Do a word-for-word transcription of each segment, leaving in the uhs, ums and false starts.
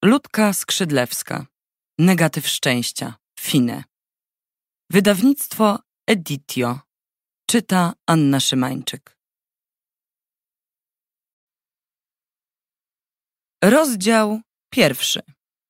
Ludka Skrzydlewska. Negatyw szczęścia. Fine. Wydawnictwo Editio. Czyta Anna Szymańczyk. Rozdział pierwszy.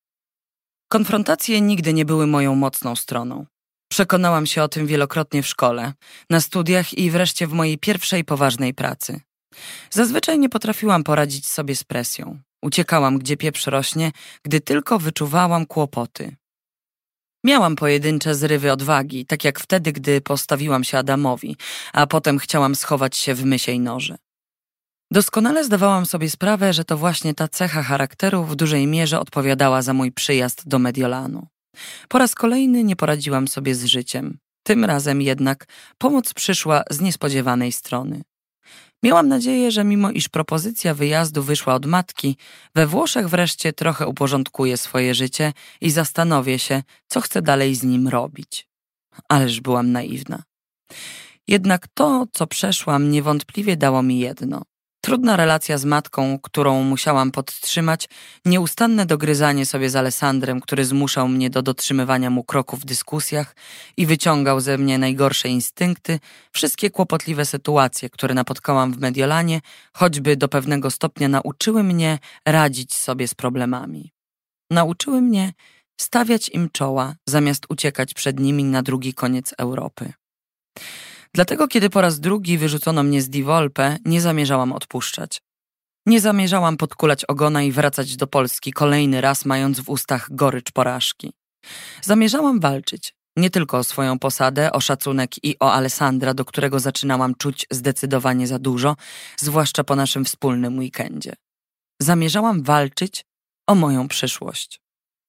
Konfrontacje nigdy nie były moją mocną stroną. Przekonałam się o tym wielokrotnie w szkole, na studiach i wreszcie w mojej pierwszej poważnej pracy. Zazwyczaj nie potrafiłam poradzić sobie z presją. Uciekałam, gdzie pieprz rośnie, gdy tylko wyczuwałam kłopoty. Miałam pojedyncze zrywy odwagi, tak jak wtedy, gdy postawiłam się Adamowi, a potem chciałam schować się w mysiej norze. Doskonale zdawałam sobie sprawę, że to właśnie ta cecha charakteru w dużej mierze odpowiadała za mój przyjazd do Mediolanu. Po raz kolejny nie poradziłam sobie z życiem. Tym razem jednak pomoc przyszła z niespodziewanej strony. Miałam nadzieję, że mimo iż propozycja wyjazdu wyszła od matki, we Włoszech wreszcie trochę uporządkuję swoje życie i zastanowię się, co chcę dalej z nim robić. Ależ byłam naiwna. Jednak to, co przeszłam, niewątpliwie dało mi jedno. Trudna relacja z matką, którą musiałam podtrzymać, nieustanne dogryzanie sobie z Alessandrem, który zmuszał mnie do dotrzymywania mu kroku w dyskusjach i wyciągał ze mnie najgorsze instynkty, wszystkie kłopotliwe sytuacje, które napotkałam w Mediolanie, choćby do pewnego stopnia nauczyły mnie radzić sobie z problemami. Nauczyły mnie stawiać im czoła, zamiast uciekać przed nimi na drugi koniec Europy. Dlatego, kiedy po raz drugi wyrzucono mnie z Di Volpe, nie zamierzałam odpuszczać. Nie zamierzałam podkulać ogona i wracać do Polski kolejny raz, mając w ustach gorycz porażki. Zamierzałam walczyć, nie tylko o swoją posadę, o szacunek i o Alessandra, do którego zaczynałam czuć zdecydowanie za dużo, zwłaszcza po naszym wspólnym weekendzie. Zamierzałam walczyć o moją przyszłość.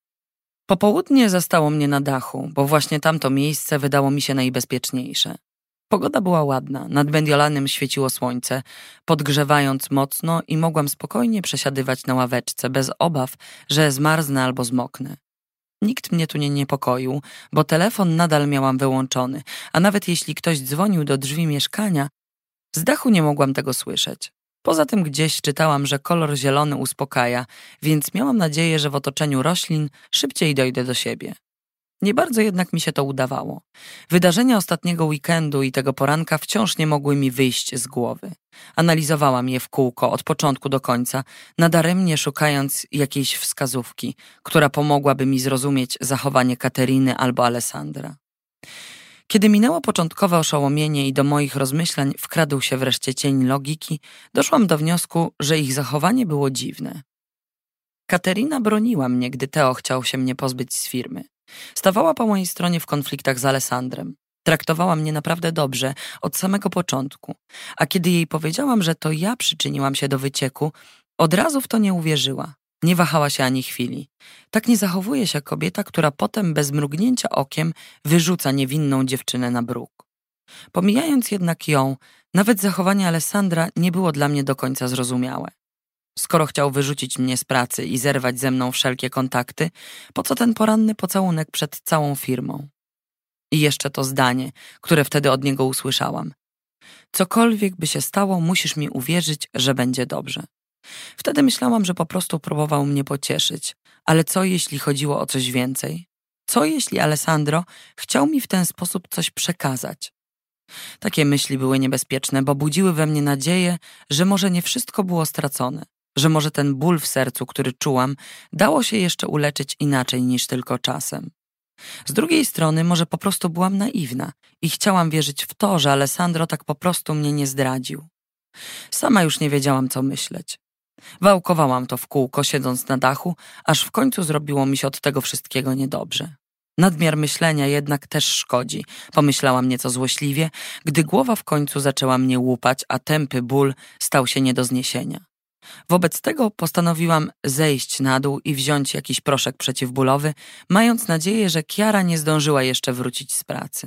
Popołudnie zastało mnie na dachu, bo właśnie tamto miejsce wydało mi się najbezpieczniejsze. Pogoda była ładna, nad Mediolanem świeciło słońce, podgrzewając mocno i mogłam spokojnie przesiadywać na ławeczce, bez obaw, że zmarznę albo zmoknę. Nikt mnie tu nie niepokoił, bo telefon nadal miałam wyłączony, a nawet jeśli ktoś dzwonił do drzwi mieszkania, z dachu nie mogłam tego słyszeć. Poza tym gdzieś czytałam, że kolor zielony uspokaja, więc miałam nadzieję, że w otoczeniu roślin szybciej dojdę do siebie. Nie bardzo jednak mi się to udawało. Wydarzenia ostatniego weekendu i tego poranka wciąż nie mogły mi wyjść z głowy. Analizowałam je w kółko od początku do końca, nadaremnie szukając jakiejś wskazówki, która pomogłaby mi zrozumieć zachowanie Kateryny albo Alessandra. Kiedy minęło początkowe oszołomienie i do moich rozmyślań wkradł się wreszcie cień logiki, doszłam do wniosku, że ich zachowanie było dziwne. Kateryna broniła mnie, gdy Teo chciał się mnie pozbyć z firmy. Stawała po mojej stronie w konfliktach z Alessandrem. Traktowała mnie naprawdę dobrze od samego początku, a kiedy jej powiedziałam, że to ja przyczyniłam się do wycieku, od razu w to nie uwierzyła. Nie wahała się ani chwili. Tak nie zachowuje się kobieta, która potem bez mrugnięcia okiem wyrzuca niewinną dziewczynę na bruk. Pomijając jednak ją, nawet zachowanie Alessandra nie było dla mnie do końca zrozumiałe. Skoro chciał wyrzucić mnie z pracy i zerwać ze mną wszelkie kontakty, po co ten poranny pocałunek przed całą firmą? I jeszcze to zdanie, które wtedy od niego usłyszałam. Cokolwiek by się stało, musisz mi uwierzyć, że będzie dobrze. Wtedy myślałam, że po prostu próbował mnie pocieszyć, ale co jeśli chodziło o coś więcej? Co jeśli Alessandro chciał mi w ten sposób coś przekazać? Takie myśli były niebezpieczne, bo budziły we mnie nadzieję, że może nie wszystko było stracone. Że może ten ból w sercu, który czułam, dało się jeszcze uleczyć inaczej niż tylko czasem. Z drugiej strony może po prostu byłam naiwna i chciałam wierzyć w to, że Alessandro tak po prostu mnie nie zdradził. Sama już nie wiedziałam, co myśleć. Wałkowałam to w kółko, siedząc na dachu, aż w końcu zrobiło mi się od tego wszystkiego niedobrze. Nadmiar myślenia jednak też szkodzi, pomyślałam nieco złośliwie, gdy głowa w końcu zaczęła mnie łupać, a tępy ból stał się nie do zniesienia. Wobec tego postanowiłam zejść na dół i wziąć jakiś proszek przeciwbólowy, mając nadzieję, że Chiara nie zdążyła jeszcze wrócić z pracy.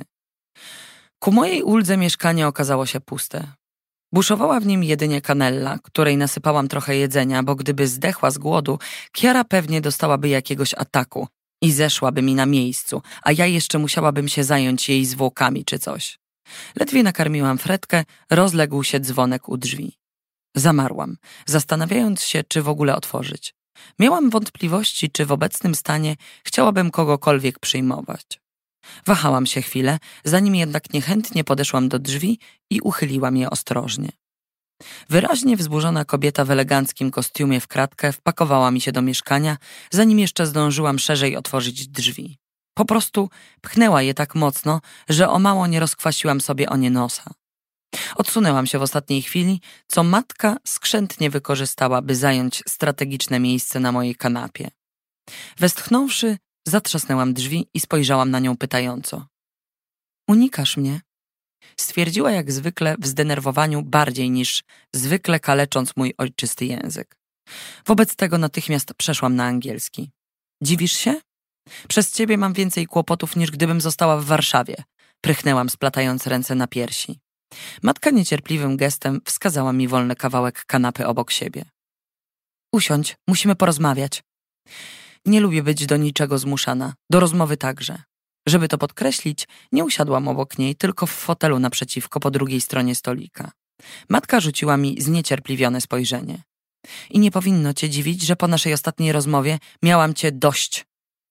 Ku mojej uldze mieszkanie okazało się puste. Buszowała w nim jedynie Canella, której nasypałam trochę jedzenia, bo gdyby zdechła z głodu, Chiara pewnie dostałaby jakiegoś ataku i zeszłaby mi na miejscu, a ja jeszcze musiałabym się zająć jej zwłokami czy coś. Ledwie nakarmiłam Fredkę, rozległ się dzwonek u drzwi. Zamarłam, zastanawiając się, czy w ogóle otworzyć. Miałam wątpliwości, czy w obecnym stanie chciałabym kogokolwiek przyjmować. Wahałam się chwilę, zanim jednak niechętnie podeszłam do drzwi i uchyliłam je ostrożnie. Wyraźnie wzburzona kobieta w eleganckim kostiumie w kratkę wpakowała mi się do mieszkania, zanim jeszcze zdążyłam szerzej otworzyć drzwi. Po prostu pchnęła je tak mocno, że o mało nie rozkwasiłam sobie o nie nosa. Odsunęłam się w ostatniej chwili, co matka skrzętnie wykorzystała, by zająć strategiczne miejsce na mojej kanapie. Westchnąwszy, zatrzasnęłam drzwi i spojrzałam na nią pytająco. Unikasz mnie? Stwierdziła jak zwykle w zdenerwowaniu bardziej niż zwykle kalecząc mój ojczysty język. Wobec tego natychmiast przeszłam na angielski. Dziwisz się? Przez ciebie mam więcej kłopotów niż gdybym została w Warszawie. Prychnęłam, splatając ręce na piersi. Matka niecierpliwym gestem wskazała mi wolny kawałek kanapy obok siebie. Usiądź, musimy porozmawiać. Nie lubię być do niczego zmuszana, do rozmowy także. Żeby to podkreślić, nie usiadłam obok niej, tylko w fotelu naprzeciwko po drugiej stronie stolika. Matka rzuciła mi zniecierpliwione spojrzenie. I nie powinno cię dziwić, że po naszej ostatniej rozmowie miałam cię dość.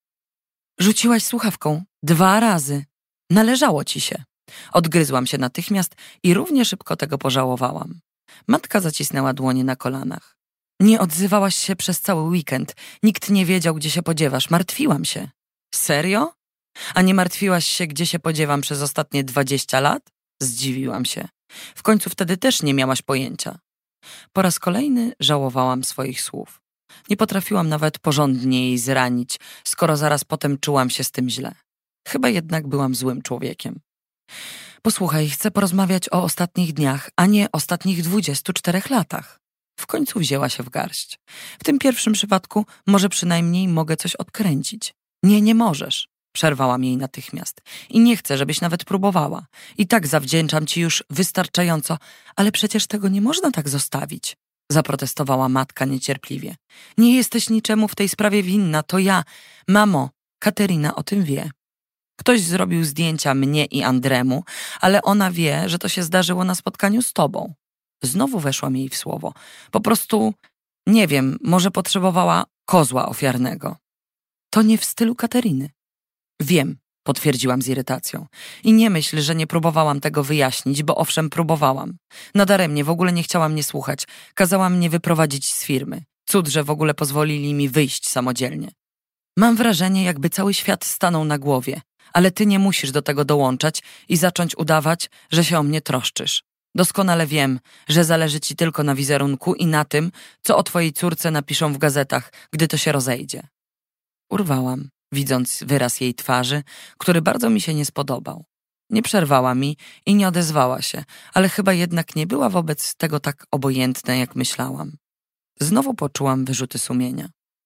Rzuciłaś słuchawką dwa razy. Należało ci się. Odgryzłam się natychmiast i równie szybko tego pożałowałam. Matka zacisnęła dłonie na kolanach. Nie odzywałaś się przez cały weekend. Nikt nie wiedział, gdzie się podziewasz. Martwiłam się. Serio? A nie martwiłaś się, gdzie się podziewam przez ostatnie dwadzieścia lat? Zdziwiłam się. W końcu wtedy też nie miałaś pojęcia. Po raz kolejny żałowałam swoich słów. Nie potrafiłam nawet porządnie jej zranić, skoro zaraz potem czułam się z tym źle. Chyba jednak byłam złym człowiekiem. Posłuchaj, chcę porozmawiać o ostatnich dniach, a nie ostatnich dwudziestu czterech latach. W końcu wzięła się w garść. W tym pierwszym przypadku może przynajmniej mogę coś odkręcić. Nie, nie możesz. Przerwałam jej natychmiast. I nie chcę, żebyś nawet próbowała. I tak zawdzięczam ci już wystarczająco, ale przecież tego nie można tak zostawić. Zaprotestowała matka niecierpliwie. Nie jesteś niczemu w tej sprawie winna, to ja. Mamo, Katerina o tym wie. Ktoś zrobił zdjęcia mnie i Andremu, ale ona wie, że to się zdarzyło na spotkaniu z tobą. Znowu weszłam jej w słowo. Po prostu, nie wiem, może potrzebowała kozła ofiarnego. To nie w stylu Kateryny. Wiem, potwierdziłam z irytacją. I nie myśl, że nie próbowałam tego wyjaśnić, bo owszem próbowałam. Nadaremnie, w ogóle nie chciała mnie słuchać. Kazała mnie wyprowadzić z firmy. Cud, że w ogóle pozwolili mi wyjść samodzielnie. Mam wrażenie, jakby cały świat stanął na głowie, ale ty nie musisz do tego dołączać i zacząć udawać, że się o mnie troszczysz. Doskonale wiem, że zależy ci tylko na wizerunku i na tym, co o twojej córce napiszą w gazetach, gdy to się rozejdzie. Urwałam, widząc wyraz jej twarzy, który bardzo mi się nie spodobał. Nie przerwała mi i nie odezwała się, ale chyba jednak nie była wobec tego tak obojętna, jak myślałam. Znowu poczułam wyrzuty sumienia.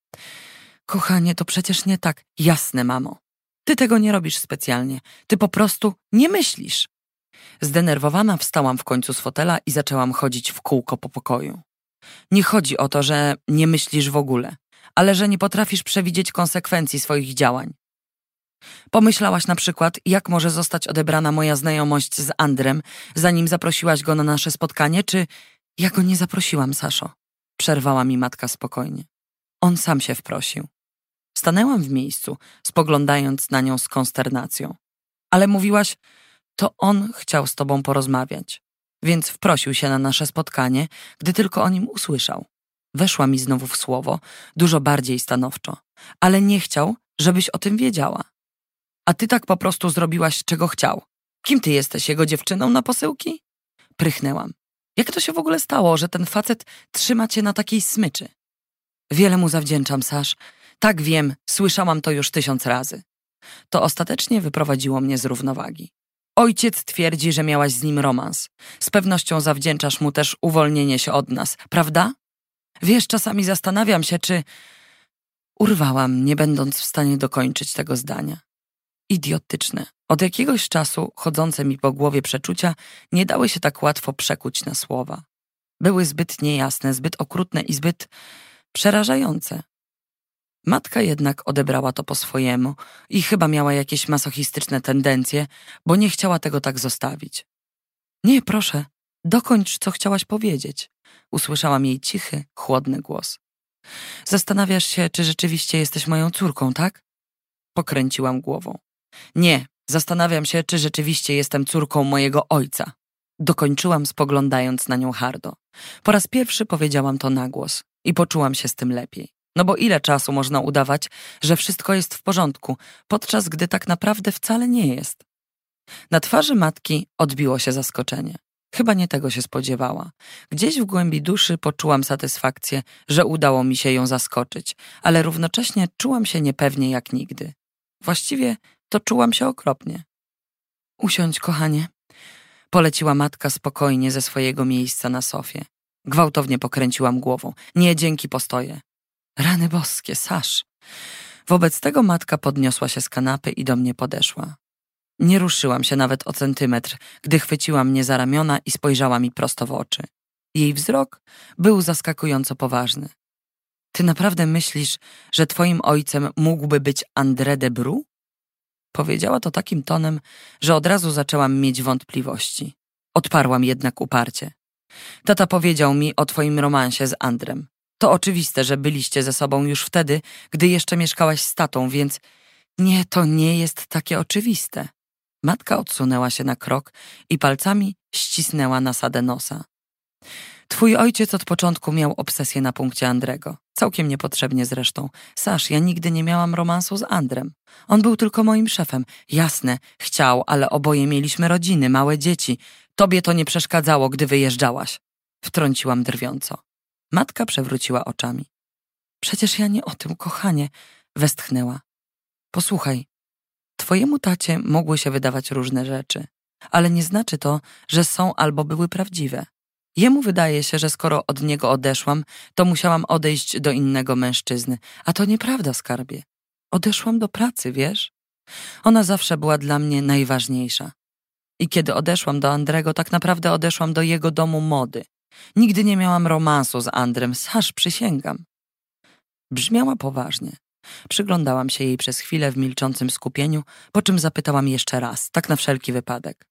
Kochanie, to przecież nie tak. Jasne, mamo. Ty tego nie robisz specjalnie. Ty po prostu nie myślisz. Zdenerwowana wstałam w końcu z fotela i zaczęłam chodzić w kółko po pokoju. Nie chodzi o to, że nie myślisz w ogóle, ale że nie potrafisz przewidzieć konsekwencji swoich działań. Pomyślałaś na przykład, jak może zostać odebrana moja znajomość z Andrem, zanim zaprosiłaś go na nasze spotkanie, czy... Ja go nie zaprosiłam, Saszo. Przerwała mi matka spokojnie. On sam się wprosił. Stanęłam w miejscu, spoglądając na nią z konsternacją. Ale mówiłaś, to on chciał z tobą porozmawiać, więc wprosił się na nasze spotkanie, gdy tylko o nim usłyszał. Weszła mi znowu w słowo, dużo bardziej stanowczo, ale nie chciał, żebyś o tym wiedziała. A ty tak po prostu zrobiłaś, czego chciał. Kim ty jesteś, jego dziewczyną na posyłki? Prychnęłam. Jak to się w ogóle stało, że ten facet trzyma cię na takiej smyczy? Wiele mu zawdzięczam, Sasz. Tak wiem, słyszałam to już tysiąc razy. To ostatecznie wyprowadziło mnie z równowagi. Ojciec twierdzi, że miałaś z nim romans. Z pewnością zawdzięczasz mu też uwolnienie się od nas, prawda? Wiesz, czasami zastanawiam się, czy... Urwałam, nie będąc w stanie dokończyć tego zdania. Idiotyczne. Od jakiegoś czasu chodzące mi po głowie przeczucia nie dały się tak łatwo przekuć na słowa. Były zbyt niejasne, zbyt okrutne i zbyt przerażające. Matka jednak odebrała to po swojemu i chyba miała jakieś masochistyczne tendencje, bo nie chciała tego tak zostawić. Nie, proszę, dokończ, co chciałaś powiedzieć. Usłyszałam jej cichy, chłodny głos. Zastanawiasz się, czy rzeczywiście jesteś moją córką, tak? Pokręciłam głową. Nie, zastanawiam się, czy rzeczywiście jestem córką mojego ojca. Dokończyłam, spoglądając na nią hardo. Po raz pierwszy powiedziałam to na głos i poczułam się z tym lepiej. No bo ile czasu można udawać, że wszystko jest w porządku, podczas gdy tak naprawdę wcale nie jest? Na twarzy matki odbiło się zaskoczenie. Chyba nie tego się spodziewała. Gdzieś w głębi duszy poczułam satysfakcję, że udało mi się ją zaskoczyć, ale równocześnie czułam się niepewnie jak nigdy. Właściwie to czułam się okropnie. Usiądź, kochanie. Poleciła matka spokojnie ze swojego miejsca na sofie. Gwałtownie pokręciłam głową. Nie, dzięki, postoję. Rany boskie, Sasz. Wobec tego matka podniosła się z kanapy i do mnie podeszła. Nie ruszyłam się nawet o centymetr, gdy chwyciła mnie za ramiona i spojrzała mi prosto w oczy. Jej wzrok był zaskakująco poważny. Ty naprawdę myślisz, że twoim ojcem mógłby być André de Bru? Powiedziała to takim tonem, że od razu zaczęłam mieć wątpliwości. Odparłam jednak uparcie. Tata powiedział mi o twoim romansie z Andrem. To oczywiste, że byliście ze sobą już wtedy, gdy jeszcze mieszkałaś z tatą, więc nie, to nie jest takie oczywiste. Matka odsunęła się na krok i palcami ścisnęła nasadę nosa. Twój ojciec od początku miał obsesję na punkcie Andrego. Całkiem niepotrzebnie zresztą. Sasz, ja nigdy nie miałam romansu z Andrem. On był tylko moim szefem. Jasne, chciał, ale oboje mieliśmy rodziny, małe dzieci. Tobie to nie przeszkadzało, gdy wyjeżdżałaś. Wtrąciłam drwiąco. Matka przewróciła oczami. Przecież ja nie o tym, kochanie, westchnęła. Posłuchaj, twojemu tacie mogły się wydawać różne rzeczy, ale nie znaczy to, że są albo były prawdziwe. Jemu wydaje się, że skoro od niego odeszłam, to musiałam odejść do innego mężczyzny. A to nieprawda, skarbie. Odeszłam do pracy, wiesz? Ona zawsze była dla mnie najważniejsza. I kiedy odeszłam do Andrego, tak naprawdę odeszłam do jego domu mody. Nigdy nie miałam romansu z Andrem, Sasz, przysięgam. Brzmiała poważnie. Przyglądałam się jej przez chwilę w milczącym skupieniu, po czym zapytałam jeszcze raz, tak na wszelki wypadek.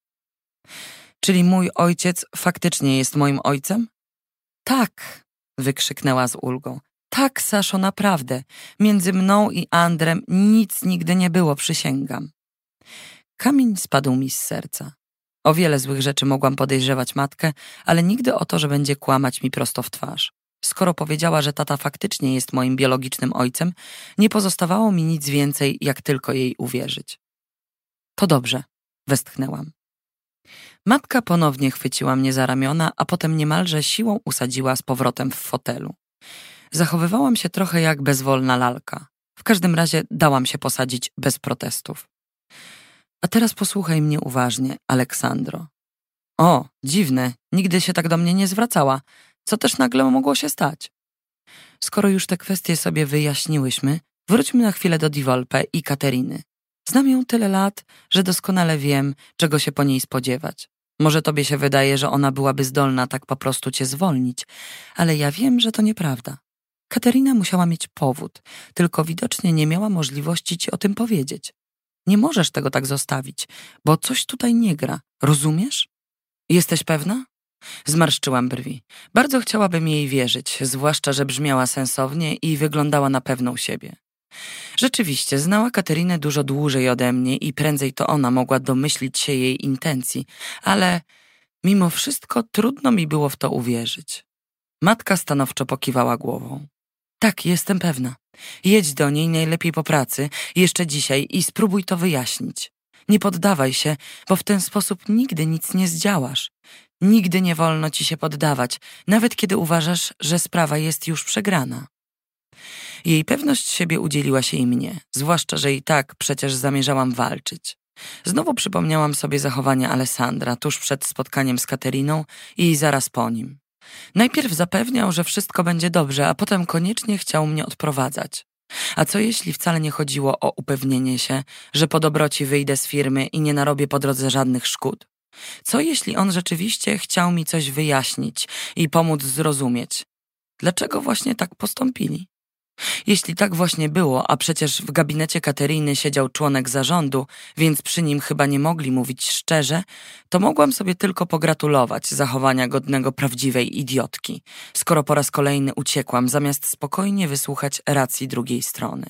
Czyli mój ojciec faktycznie jest moim ojcem? Tak, wykrzyknęła z ulgą. Tak, Saszo, naprawdę. Między mną i Andrem nic nigdy nie było, przysięgam. Kamień spadł mi z serca. O wiele złych rzeczy mogłam podejrzewać matkę, ale nigdy o to, że będzie kłamać mi prosto w twarz. Skoro powiedziała, że tata faktycznie jest moim biologicznym ojcem, nie pozostawało mi nic więcej, jak tylko jej uwierzyć. To dobrze, westchnęłam. Matka ponownie chwyciła mnie za ramiona, a potem niemalże siłą usadziła z powrotem w fotelu. Zachowywałam się trochę jak bezwolna lalka. W każdym razie dałam się posadzić bez protestów. A teraz posłuchaj mnie uważnie, Aleksandro. O, dziwne, nigdy się tak do mnie nie zwracała. Co też nagle mogło się stać? Skoro już te kwestie sobie wyjaśniłyśmy, wróćmy na chwilę do Di Volpe i Kateryny. Znam ją tyle lat, że doskonale wiem, czego się po niej spodziewać. Może tobie się wydaje, że ona byłaby zdolna tak po prostu cię zwolnić, ale ja wiem, że to nieprawda. Kateryna musiała mieć powód, tylko widocznie nie miała możliwości ci o tym powiedzieć. Nie możesz tego tak zostawić, bo coś tutaj nie gra, rozumiesz? Jesteś pewna? Zmarszczyłam brwi. Bardzo chciałabym jej wierzyć, zwłaszcza, że brzmiała sensownie i wyglądała na pewną siebie. Rzeczywiście, znała Katerinę dużo dłużej ode mnie i prędzej to ona mogła domyślić się jej intencji, ale mimo wszystko trudno mi było w to uwierzyć. Matka stanowczo pokiwała głową. Tak, jestem pewna. Jedź do niej najlepiej po pracy, jeszcze dzisiaj i spróbuj to wyjaśnić. Nie poddawaj się, bo w ten sposób nigdy nic nie zdziałasz. Nigdy nie wolno ci się poddawać, nawet kiedy uważasz, że sprawa jest już przegrana. Jej pewność siebie udzieliła się i mnie, zwłaszcza, że i tak przecież zamierzałam walczyć. Znowu przypomniałam sobie zachowania Alessandra tuż przed spotkaniem z Kateriną i zaraz po nim. Najpierw zapewniał, że wszystko będzie dobrze, a potem koniecznie chciał mnie odprowadzać. A co jeśli wcale nie chodziło o upewnienie się, że po dobroci wyjdę z firmy i nie narobię po drodze żadnych szkód? Co jeśli on rzeczywiście chciał mi coś wyjaśnić i pomóc zrozumieć? Dlaczego właśnie tak postąpili? Jeśli tak właśnie było, a przecież w gabinecie Kateryny siedział członek zarządu, więc przy nim chyba nie mogli mówić szczerze, to mogłam sobie tylko pogratulować zachowania godnego prawdziwej idiotki, skoro po raz kolejny uciekłam, zamiast spokojnie wysłuchać racji drugiej strony.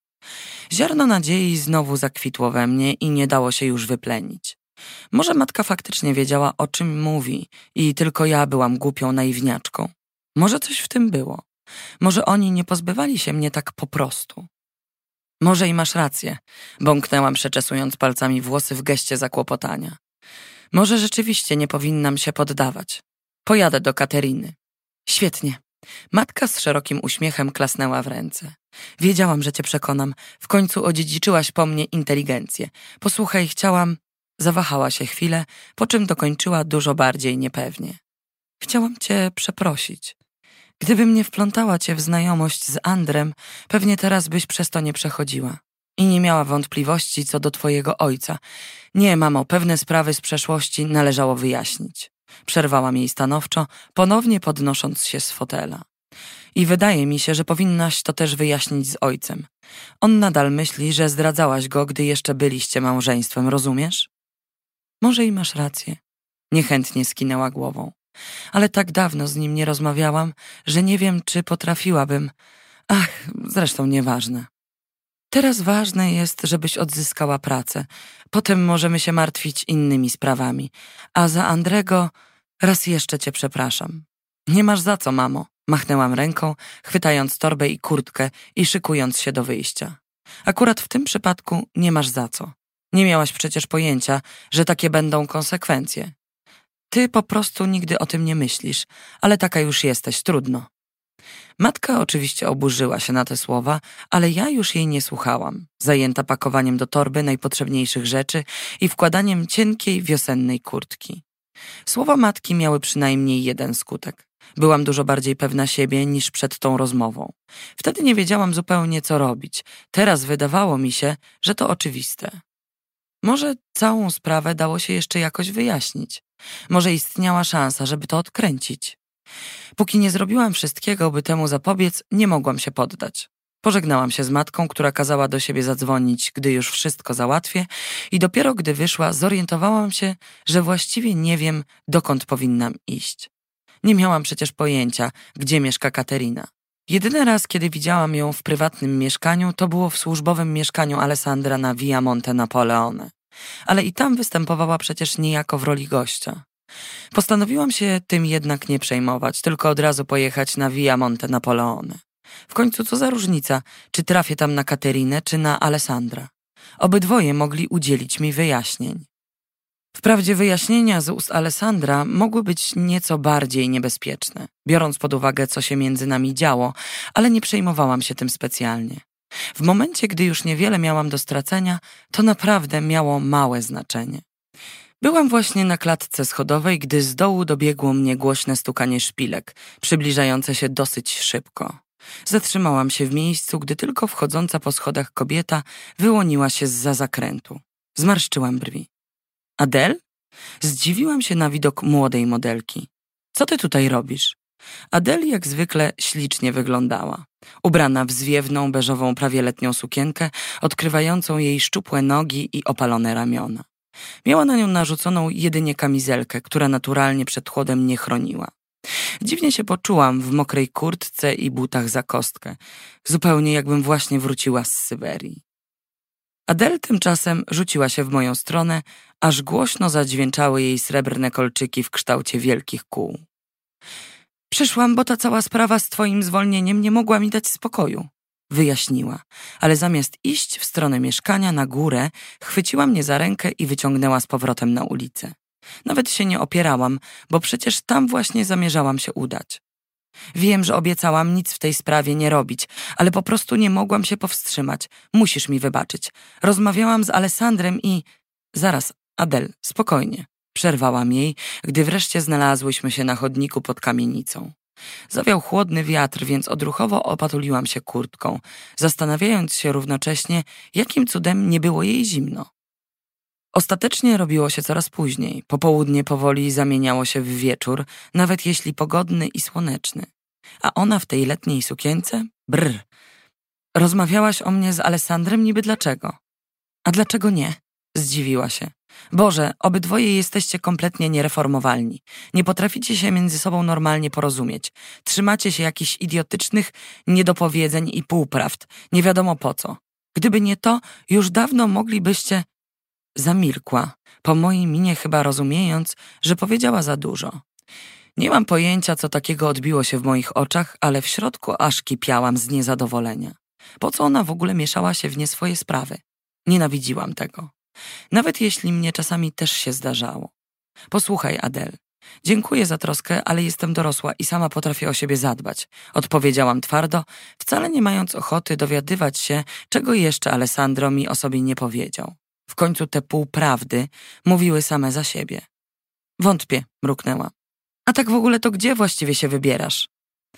Ziarno nadziei znowu zakwitło we mnie i nie dało się już wyplenić. Może matka faktycznie wiedziała, o czym mówi i tylko ja byłam głupią naiwniaczką. Może coś w tym było. Może oni nie pozbywali się mnie tak po prostu. Może i masz rację, bąknęłam, przeczesując palcami włosy w geście zakłopotania. Może rzeczywiście nie powinnam się poddawać. Pojadę do Kateryny. Świetnie. Matka z szerokim uśmiechem klasnęła w ręce. Wiedziałam, że cię przekonam. W końcu odziedziczyłaś po mnie inteligencję. Posłuchaj, chciałam... Zawahała się chwilę, po czym dokończyła dużo bardziej niepewnie. Chciałam cię przeprosić. Gdybym nie wplątała cię w znajomość z Andrem, pewnie teraz byś przez to nie przechodziła. I nie miała wątpliwości co do twojego ojca. Nie, mamo, pewne sprawy z przeszłości należało wyjaśnić. Przerwałam jej stanowczo, ponownie podnosząc się z fotela. I wydaje mi się, że powinnaś to też wyjaśnić z ojcem. On nadal myśli, że zdradzałaś go, gdy jeszcze byliście małżeństwem, rozumiesz? Może i masz rację. Niechętnie skinęła głową. Ale tak dawno z nim nie rozmawiałam, że nie wiem, czy potrafiłabym... Ach, zresztą nieważne. Teraz ważne jest, żebyś odzyskała pracę. Potem możemy się martwić innymi sprawami. A za Andrego raz jeszcze cię przepraszam. Nie masz za co, mamo. Machnęłam ręką, chwytając torbę i kurtkę i szykując się do wyjścia. Akurat w tym przypadku nie masz za co. Nie miałaś przecież pojęcia, że takie będą konsekwencje. Ty po prostu nigdy o tym nie myślisz, ale taka już jesteś, trudno. Matka oczywiście oburzyła się na te słowa, ale ja już jej nie słuchałam, zajęta pakowaniem do torby najpotrzebniejszych rzeczy i wkładaniem cienkiej wiosennej kurtki. Słowa matki miały przynajmniej jeden skutek. Byłam dużo bardziej pewna siebie niż przed tą rozmową. Wtedy nie wiedziałam zupełnie, co robić. Teraz wydawało mi się, że to oczywiste. Może całą sprawę dało się jeszcze jakoś wyjaśnić. Może istniała szansa, żeby to odkręcić. Póki nie zrobiłam wszystkiego, by temu zapobiec, nie mogłam się poddać. Pożegnałam się z matką, która kazała do siebie zadzwonić, gdy już wszystko załatwię, i dopiero gdy wyszła, zorientowałam się, że właściwie nie wiem, dokąd powinnam iść. Nie miałam przecież pojęcia, gdzie mieszka Kateryna. Jedyny raz, kiedy widziałam ją w prywatnym mieszkaniu, to było w służbowym mieszkaniu Alessandra na Via Monte Napoleone. Ale i tam występowała przecież niejako w roli gościa. Postanowiłam się tym jednak nie przejmować, tylko od razu pojechać na Via Monte Napoleone. W końcu co za różnica, czy trafię tam na Katerinę, czy na Alessandra. Obydwoje mogli udzielić mi wyjaśnień. Wprawdzie wyjaśnienia z ust Alessandra mogły być nieco bardziej niebezpieczne, biorąc pod uwagę, co się między nami działo, ale nie przejmowałam się tym specjalnie. W momencie, gdy już niewiele miałam do stracenia, to naprawdę miało małe znaczenie. Byłam właśnie na klatce schodowej, gdy z dołu dobiegło mnie głośne stukanie szpilek, przybliżające się dosyć szybko. Zatrzymałam się w miejscu, gdy tylko wchodząca po schodach kobieta wyłoniła się zza zakrętu. Zmarszczyłam brwi. Adel? Zdziwiłam się na widok młodej modelki. Co ty tutaj robisz? Adel jak zwykle ślicznie wyglądała. Ubrana w zwiewną, beżową, prawie letnią sukienkę, odkrywającą jej szczupłe nogi i opalone ramiona. Miała na nią narzuconą jedynie kamizelkę, która naturalnie przed chłodem nie chroniła. Dziwnie się poczułam w mokrej kurtce i butach za kostkę, zupełnie jakbym właśnie wróciła z Syberii. Adel tymczasem rzuciła się w moją stronę, aż głośno zadźwięczały jej srebrne kolczyki w kształcie wielkich kół. Przyszłam, bo ta cała sprawa z twoim zwolnieniem nie mogła mi dać spokoju, wyjaśniła, ale zamiast iść w stronę mieszkania na górę, chwyciła mnie za rękę i wyciągnęła z powrotem na ulicę. Nawet się nie opierałam, bo przecież tam właśnie zamierzałam się udać. Wiem, że obiecałam nic w tej sprawie nie robić, ale po prostu nie mogłam się powstrzymać. Musisz mi wybaczyć. Rozmawiałam z Alessandrem i... Zaraz, Adel, spokojnie. Przerwałam jej, gdy wreszcie znalazłyśmy się na chodniku pod kamienicą. Zawiał chłodny wiatr, więc odruchowo opatuliłam się kurtką, zastanawiając się równocześnie, jakim cudem nie było jej zimno. Ostatecznie robiło się coraz później. Popołudnie powoli zamieniało się w wieczór, nawet jeśli pogodny i słoneczny. A ona w tej letniej sukience? Brr, Rozmawiałaś o mnie z Alessandrem niby dlaczego? A dlaczego nie? Zdziwiła się. Boże, obydwoje jesteście kompletnie niereformowalni. Nie potraficie się między sobą normalnie porozumieć. Trzymacie się jakichś idiotycznych niedopowiedzeń i półprawd. Nie wiadomo po co. Gdyby nie to, już dawno moglibyście... Zamilkła, po mojej minie chyba rozumiejąc, że powiedziała za dużo. Nie mam pojęcia, co takiego odbiło się w moich oczach, ale w środku aż kipiałam z niezadowolenia. Po co ona w ogóle mieszała się w nie swoje sprawy? Nienawidziłam tego. Nawet jeśli mnie czasami też się zdarzało. Posłuchaj, Adele. Dziękuję za troskę, ale jestem dorosła i sama potrafię o siebie zadbać. Odpowiedziałam twardo, wcale nie mając ochoty dowiadywać się, czego jeszcze Alessandro mi o sobie nie powiedział. W końcu te półprawdy mówiły same za siebie. Wątpię, mruknęła. A tak w ogóle to gdzie właściwie się wybierasz?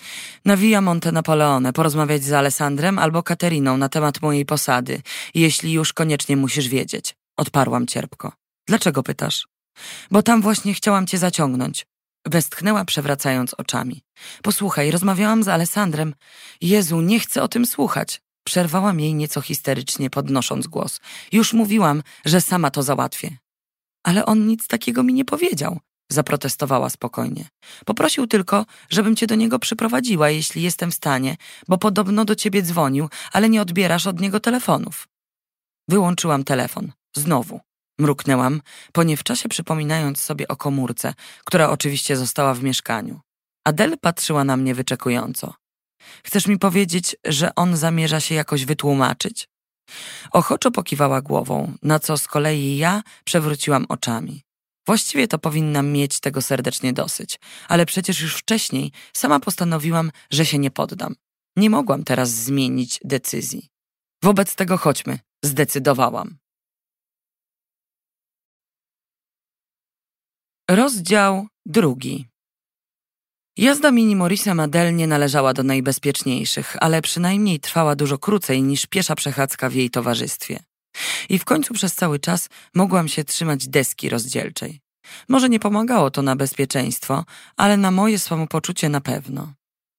Na Via Monte Napoleone porozmawiać z Alessandrem albo Kateriną na temat mojej posady, jeśli już koniecznie musisz wiedzieć. Odparłam cierpko. Dlaczego pytasz? Bo tam właśnie chciałam cię zaciągnąć. Westchnęła, przewracając oczami. Posłuchaj, rozmawiałam z Alessandrem. Jezu, nie chcę o tym słuchać. Przerwałam jej nieco histerycznie, podnosząc głos. Już mówiłam, że sama to załatwię. Ale on nic takiego mi nie powiedział. Zaprotestowała spokojnie. Poprosił tylko, żebym cię do niego przyprowadziła, jeśli jestem w stanie, bo podobno do ciebie dzwonił, ale nie odbierasz od niego telefonów. Wyłączyłam telefon. Znowu. Mruknęłam, po niewczasie przypominając sobie o komórce, która oczywiście została w mieszkaniu. Adele patrzyła na mnie wyczekująco. Chcesz mi powiedzieć, że on zamierza się jakoś wytłumaczyć? Ochoczo pokiwała głową, na co z kolei ja przewróciłam oczami. Właściwie to powinnam mieć tego serdecznie dosyć, ale przecież już wcześniej sama postanowiłam, że się nie poddam. Nie mogłam teraz zmienić decyzji. Wobec tego chodźmy, zdecydowałam. Rozdział drugi. Jazda Mini Morrisem Adele nie należała do najbezpieczniejszych, ale przynajmniej trwała dużo krócej niż piesza przechadzka w jej towarzystwie. I w końcu przez cały czas mogłam się trzymać deski rozdzielczej. Może nie pomagało to na bezpieczeństwo, ale na moje samopoczucie na pewno.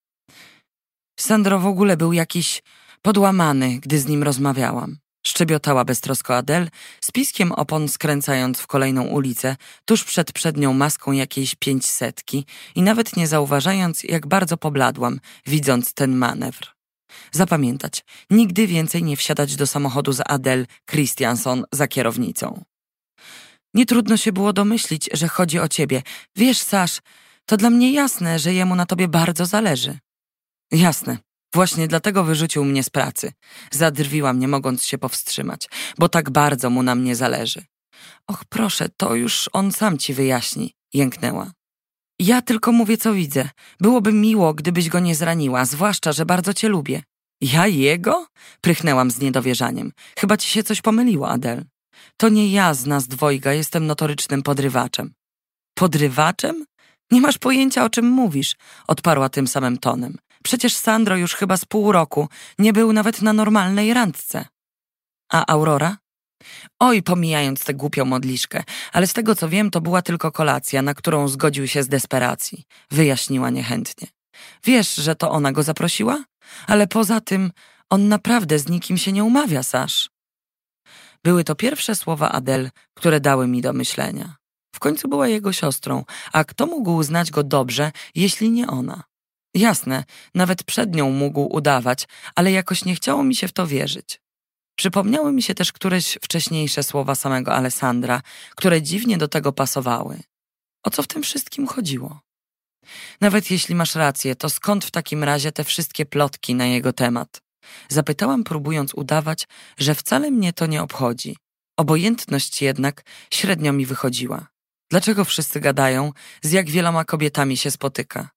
Sandro w ogóle był jakiś podłamany, gdy z nim rozmawiałam. Szczebiotała beztrosko Adele, z piskiem opon skręcając w kolejną ulicę, tuż przed przednią maską jakiejś pięćsetki i nawet nie zauważając, jak bardzo pobladłam, widząc ten manewr. Zapamiętać, nigdy więcej nie wsiadać do samochodu z Adele Christianson za kierownicą. Nie trudno się było domyślić, że chodzi o ciebie. Wiesz, Sasz, to dla mnie jasne, że jemu na tobie bardzo zależy. Jasne. Właśnie dlatego wyrzucił mnie z pracy. Zadrwiłam, nie mogąc się powstrzymać, bo tak bardzo mu na mnie zależy. Och, proszę, to już on sam ci wyjaśni, jęknęła. Ja tylko mówię, co widzę. Byłoby miło, gdybyś go nie zraniła, zwłaszcza, że bardzo cię lubię. Ja jego? Prychnęłam z niedowierzaniem. Chyba ci się coś pomyliło, Adele. To nie ja z nas dwojga jestem notorycznym podrywaczem. Podrywaczem? Nie masz pojęcia, o czym mówisz, odparła tym samym tonem. Przecież Sandro już chyba z pół roku nie był nawet na normalnej randce. A Aurora? Oj, pomijając tę głupią modliszkę, ale z tego co wiem, to była tylko kolacja, na którą zgodził się z desperacji, wyjaśniła niechętnie. Wiesz, że to ona go zaprosiła? Ale poza tym, on naprawdę z nikim się nie umawia, Sasz. Były to pierwsze słowa Adele, które dały mi do myślenia. W końcu była jego siostrą, a kto mógł znać go dobrze, jeśli nie ona? Jasne, nawet przed nią mógł udawać, ale jakoś nie chciało mi się w to wierzyć. Przypomniały mi się też któreś wcześniejsze słowa samego Alessandra, które dziwnie do tego pasowały. O co w tym wszystkim chodziło? Nawet jeśli masz rację, to skąd w takim razie te wszystkie plotki na jego temat? Zapytałam, próbując udawać, że wcale mnie to nie obchodzi. Obojętność jednak średnio mi wychodziła. Dlaczego wszyscy gadają, z jak wieloma kobietami się spotyka?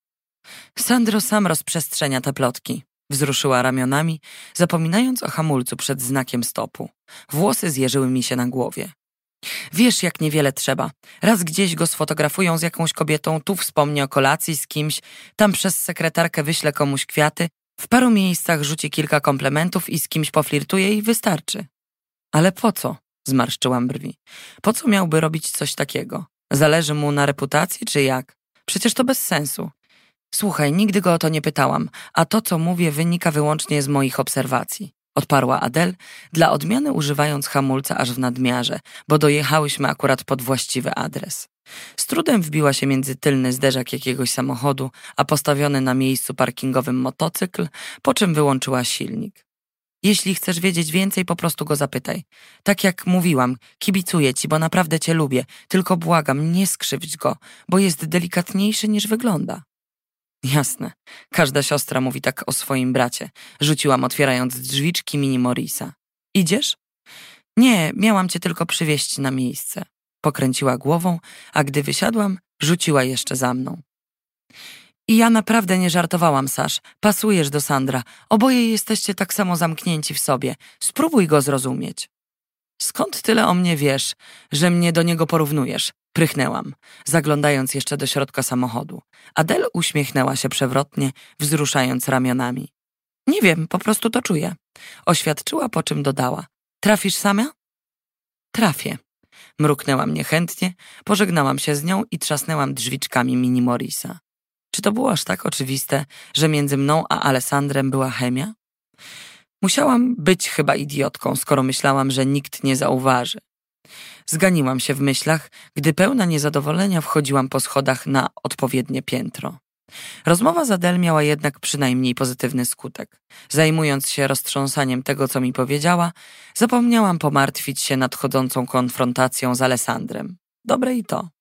Sandro sam rozprzestrzenia te plotki. Wzruszyła ramionami, zapominając o hamulcu przed znakiem stopu. Włosy zjeżyły mi się na głowie. Wiesz, jak niewiele trzeba. Raz gdzieś go sfotografują z jakąś kobietą, tu wspomnie o kolacji z kimś, tam przez sekretarkę wyśle komuś kwiaty, w paru miejscach rzuci kilka komplementów i z kimś poflirtuje i wystarczy. Ale po co? Zmarszczyłam brwi. Po co miałby robić coś takiego? Zależy mu na reputacji, czy jak? Przecież to bez sensu. Słuchaj, nigdy go o to nie pytałam, a to, co mówię, wynika wyłącznie z moich obserwacji. Odparła Adele, dla odmiany używając hamulca aż w nadmiarze, bo dojechałyśmy akurat pod właściwy adres. Z trudem wbiła się między tylny zderzak jakiegoś samochodu, a postawiony na miejscu parkingowym motocykl, po czym wyłączyła silnik. Jeśli chcesz wiedzieć więcej, po prostu go zapytaj. Tak jak mówiłam, kibicuję ci, bo naprawdę cię lubię, tylko błagam, nie skrzywdź go, bo jest delikatniejszy niż wygląda. Jasne, każda siostra mówi tak o swoim bracie, rzuciłam otwierając drzwiczki mini Morisa. Idziesz? Nie, miałam cię tylko przywieźć na miejsce. Pokręciła głową, a gdy wysiadłam, rzuciła jeszcze za mną. I ja naprawdę nie żartowałam, Sasz. Pasujesz do Sandra. Oboje jesteście tak samo zamknięci w sobie. Spróbuj go zrozumieć. Skąd tyle o mnie wiesz, że mnie do niego porównujesz? Prychnęłam, zaglądając jeszcze do środka samochodu. Adele uśmiechnęła się przewrotnie, wzruszając ramionami. Nie wiem, po prostu to czuję. Oświadczyła, po czym dodała. Trafisz sama? Trafię. Mruknęłam niechętnie, pożegnałam się z nią i trzasnęłam drzwiczkami mini Morisa. Czy to było aż tak oczywiste, że między mną a Alessandrem była chemia? Musiałam być chyba idiotką, skoro myślałam, że nikt nie zauważy. Zganiłam się w myślach, gdy pełna niezadowolenia wchodziłam po schodach na odpowiednie piętro. Rozmowa z Adele miała jednak przynajmniej pozytywny skutek. Zajmując się roztrząsaniem tego, co mi powiedziała, zapomniałam pomartwić się nadchodzącą konfrontacją z Alessandrem. Dobre i to.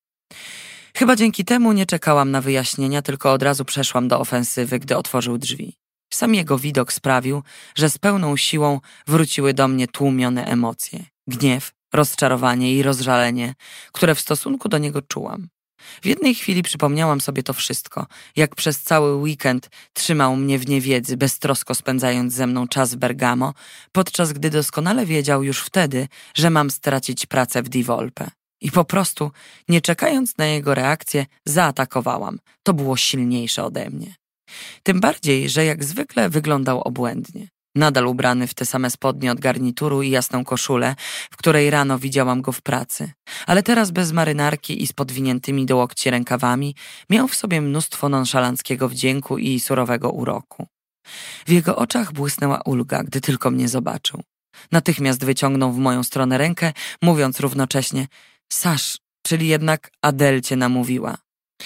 Chyba dzięki temu nie czekałam na wyjaśnienia, tylko od razu przeszłam do ofensywy, gdy otworzył drzwi. Sam jego widok sprawił, że z pełną siłą wróciły do mnie tłumione emocje. Gniew, rozczarowanie i rozżalenie, które w stosunku do niego czułam. W jednej chwili przypomniałam sobie to wszystko, jak przez cały weekend trzymał mnie w niewiedzy, beztrosko spędzając ze mną czas w Bergamo, podczas gdy doskonale wiedział już wtedy, że mam stracić pracę w Di Volpe. I po prostu, nie czekając na jego reakcję, zaatakowałam. To było silniejsze ode mnie. Tym bardziej, że jak zwykle wyglądał obłędnie. Nadal ubrany w te same spodnie od garnituru i jasną koszulę, w której rano widziałam go w pracy. Ale teraz bez marynarki i z podwiniętymi do łokci rękawami miał w sobie mnóstwo nonszalanckiego wdzięku i surowego uroku. W jego oczach błysnęła ulga, gdy tylko mnie zobaczył. Natychmiast wyciągnął w moją stronę rękę, mówiąc równocześnie: Sasz, czyli jednak Adele cię namówiła.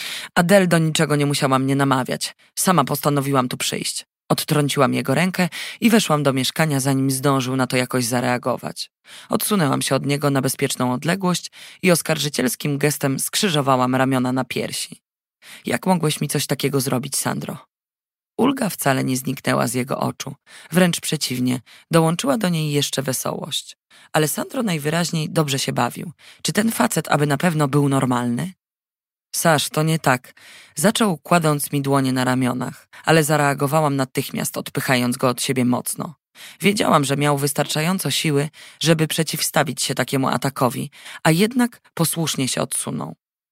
Adele do niczego nie musiała mnie namawiać. Sama postanowiłam tu przyjść. Odtrąciłam jego rękę i weszłam do mieszkania, zanim zdążył na to jakoś zareagować. Odsunęłam się od niego na bezpieczną odległość i oskarżycielskim gestem skrzyżowałam ramiona na piersi. Jak mogłeś mi coś takiego zrobić, Sandro? Ulga wcale nie zniknęła z jego oczu. Wręcz przeciwnie, dołączyła do niej jeszcze wesołość. Ale Sandro najwyraźniej dobrze się bawił. Czy ten facet aby na pewno był normalny? Sasz, to nie tak. Zaczął, kładąc mi dłonie na ramionach, ale zareagowałam natychmiast, odpychając go od siebie mocno. Wiedziałam, że miał wystarczająco siły, żeby przeciwstawić się takiemu atakowi, a jednak posłusznie się odsunął.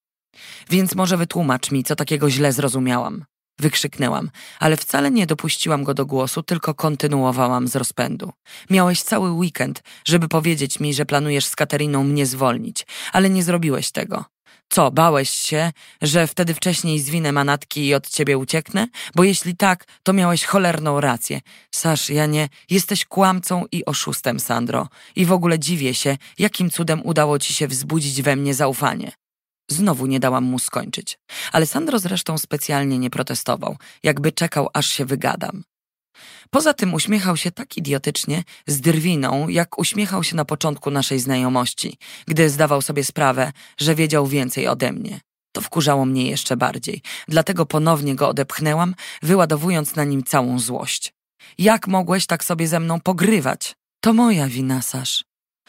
Więc może wytłumacz mi, co takiego źle zrozumiałam. Wykrzyknęłam, ale wcale nie dopuściłam go do głosu, tylko kontynuowałam z rozpędu. Miałeś cały weekend, żeby powiedzieć mi, że planujesz z Kateriną mnie zwolnić, ale nie zrobiłeś tego. Co, bałeś się, że wtedy wcześniej zwinę manatki i od ciebie ucieknę? Bo jeśli tak, to miałeś cholerną rację. Sasz, ja nie, jesteś kłamcą i oszustem, Sandro. I w ogóle dziwię się, jakim cudem udało ci się wzbudzić we mnie zaufanie. Znowu nie dałam mu skończyć. Ale Sandro zresztą specjalnie nie protestował, jakby czekał, aż się wygadam. Poza tym uśmiechał się tak idiotycznie, z drwiną, jak uśmiechał się na początku naszej znajomości, gdy zdawał sobie sprawę, że wiedział więcej ode mnie. To wkurzało mnie jeszcze bardziej, dlatego ponownie go odepchnęłam, wyładowując na nim całą złość. Jak mogłeś tak sobie ze mną pogrywać? To moja wina, Sasz.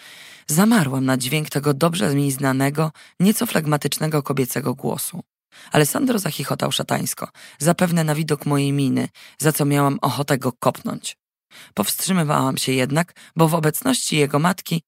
Zamarłam na dźwięk tego dobrze mi znanego, nieco flegmatycznego kobiecego głosu. Alessandro zachichotał szatańsko, zapewne na widok mojej miny, za co miałam ochotę go kopnąć. Powstrzymywałam się jednak, bo w obecności jego matki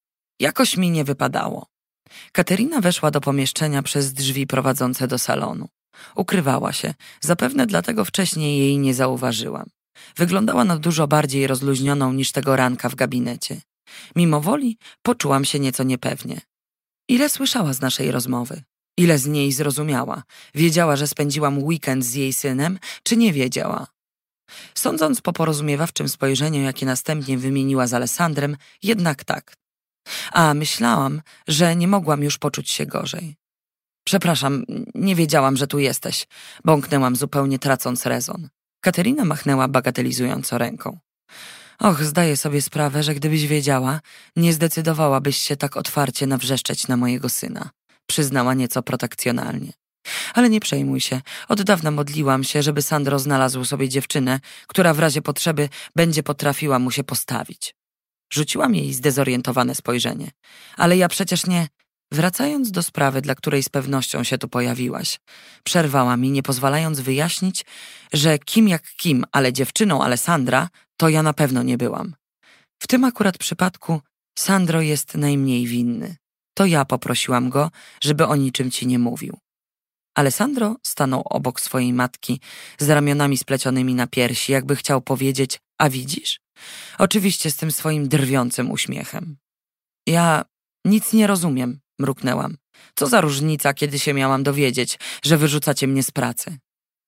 jakoś mi nie wypadało. Katerina weszła do pomieszczenia przez drzwi prowadzące do salonu. Ukrywała się, zapewne dlatego wcześniej jej nie zauważyłam. Wyglądała na dużo bardziej rozluźnioną niż tego ranka w gabinecie. Mimo woli poczułam się nieco niepewnie. Ile słyszała z naszej rozmowy? Ile z niej zrozumiała? Wiedziała, że spędziłam weekend z jej synem, czy nie wiedziała? Sądząc po porozumiewawczym spojrzeniu, jakie następnie wymieniła z Alessandrem, jednak tak. A myślałam, że nie mogłam już poczuć się gorzej. Przepraszam, nie wiedziałam, że tu jesteś. Bąknęłam, zupełnie tracąc rezon. Katerina machnęła bagatelizująco ręką. Och, zdaję sobie sprawę, że gdybyś wiedziała, nie zdecydowałabyś się tak otwarcie nawrzeszczeć na mojego syna. Przyznała nieco protekcjonalnie. Ale nie przejmuj się, od dawna modliłam się, żeby Sandro znalazł sobie dziewczynę, która w razie potrzeby będzie potrafiła mu się postawić. Rzuciłam jej zdezorientowane spojrzenie. Ale ja przecież nie... Wracając do sprawy, dla której z pewnością się tu pojawiłaś, przerwała mi, nie pozwalając wyjaśnić, że kim jak kim, ale dziewczyną Alessandra, to ja na pewno nie byłam. W tym akurat przypadku Sandro jest najmniej winny. To ja poprosiłam go, żeby o niczym ci nie mówił. Alessandro stanął obok swojej matki, z ramionami splecionymi na piersi, jakby chciał powiedzieć, a widzisz? Oczywiście z tym swoim drwiącym uśmiechem. Ja nic nie rozumiem, mruknęłam. Co za różnica, kiedy się miałam dowiedzieć, że wyrzucacie mnie z pracy?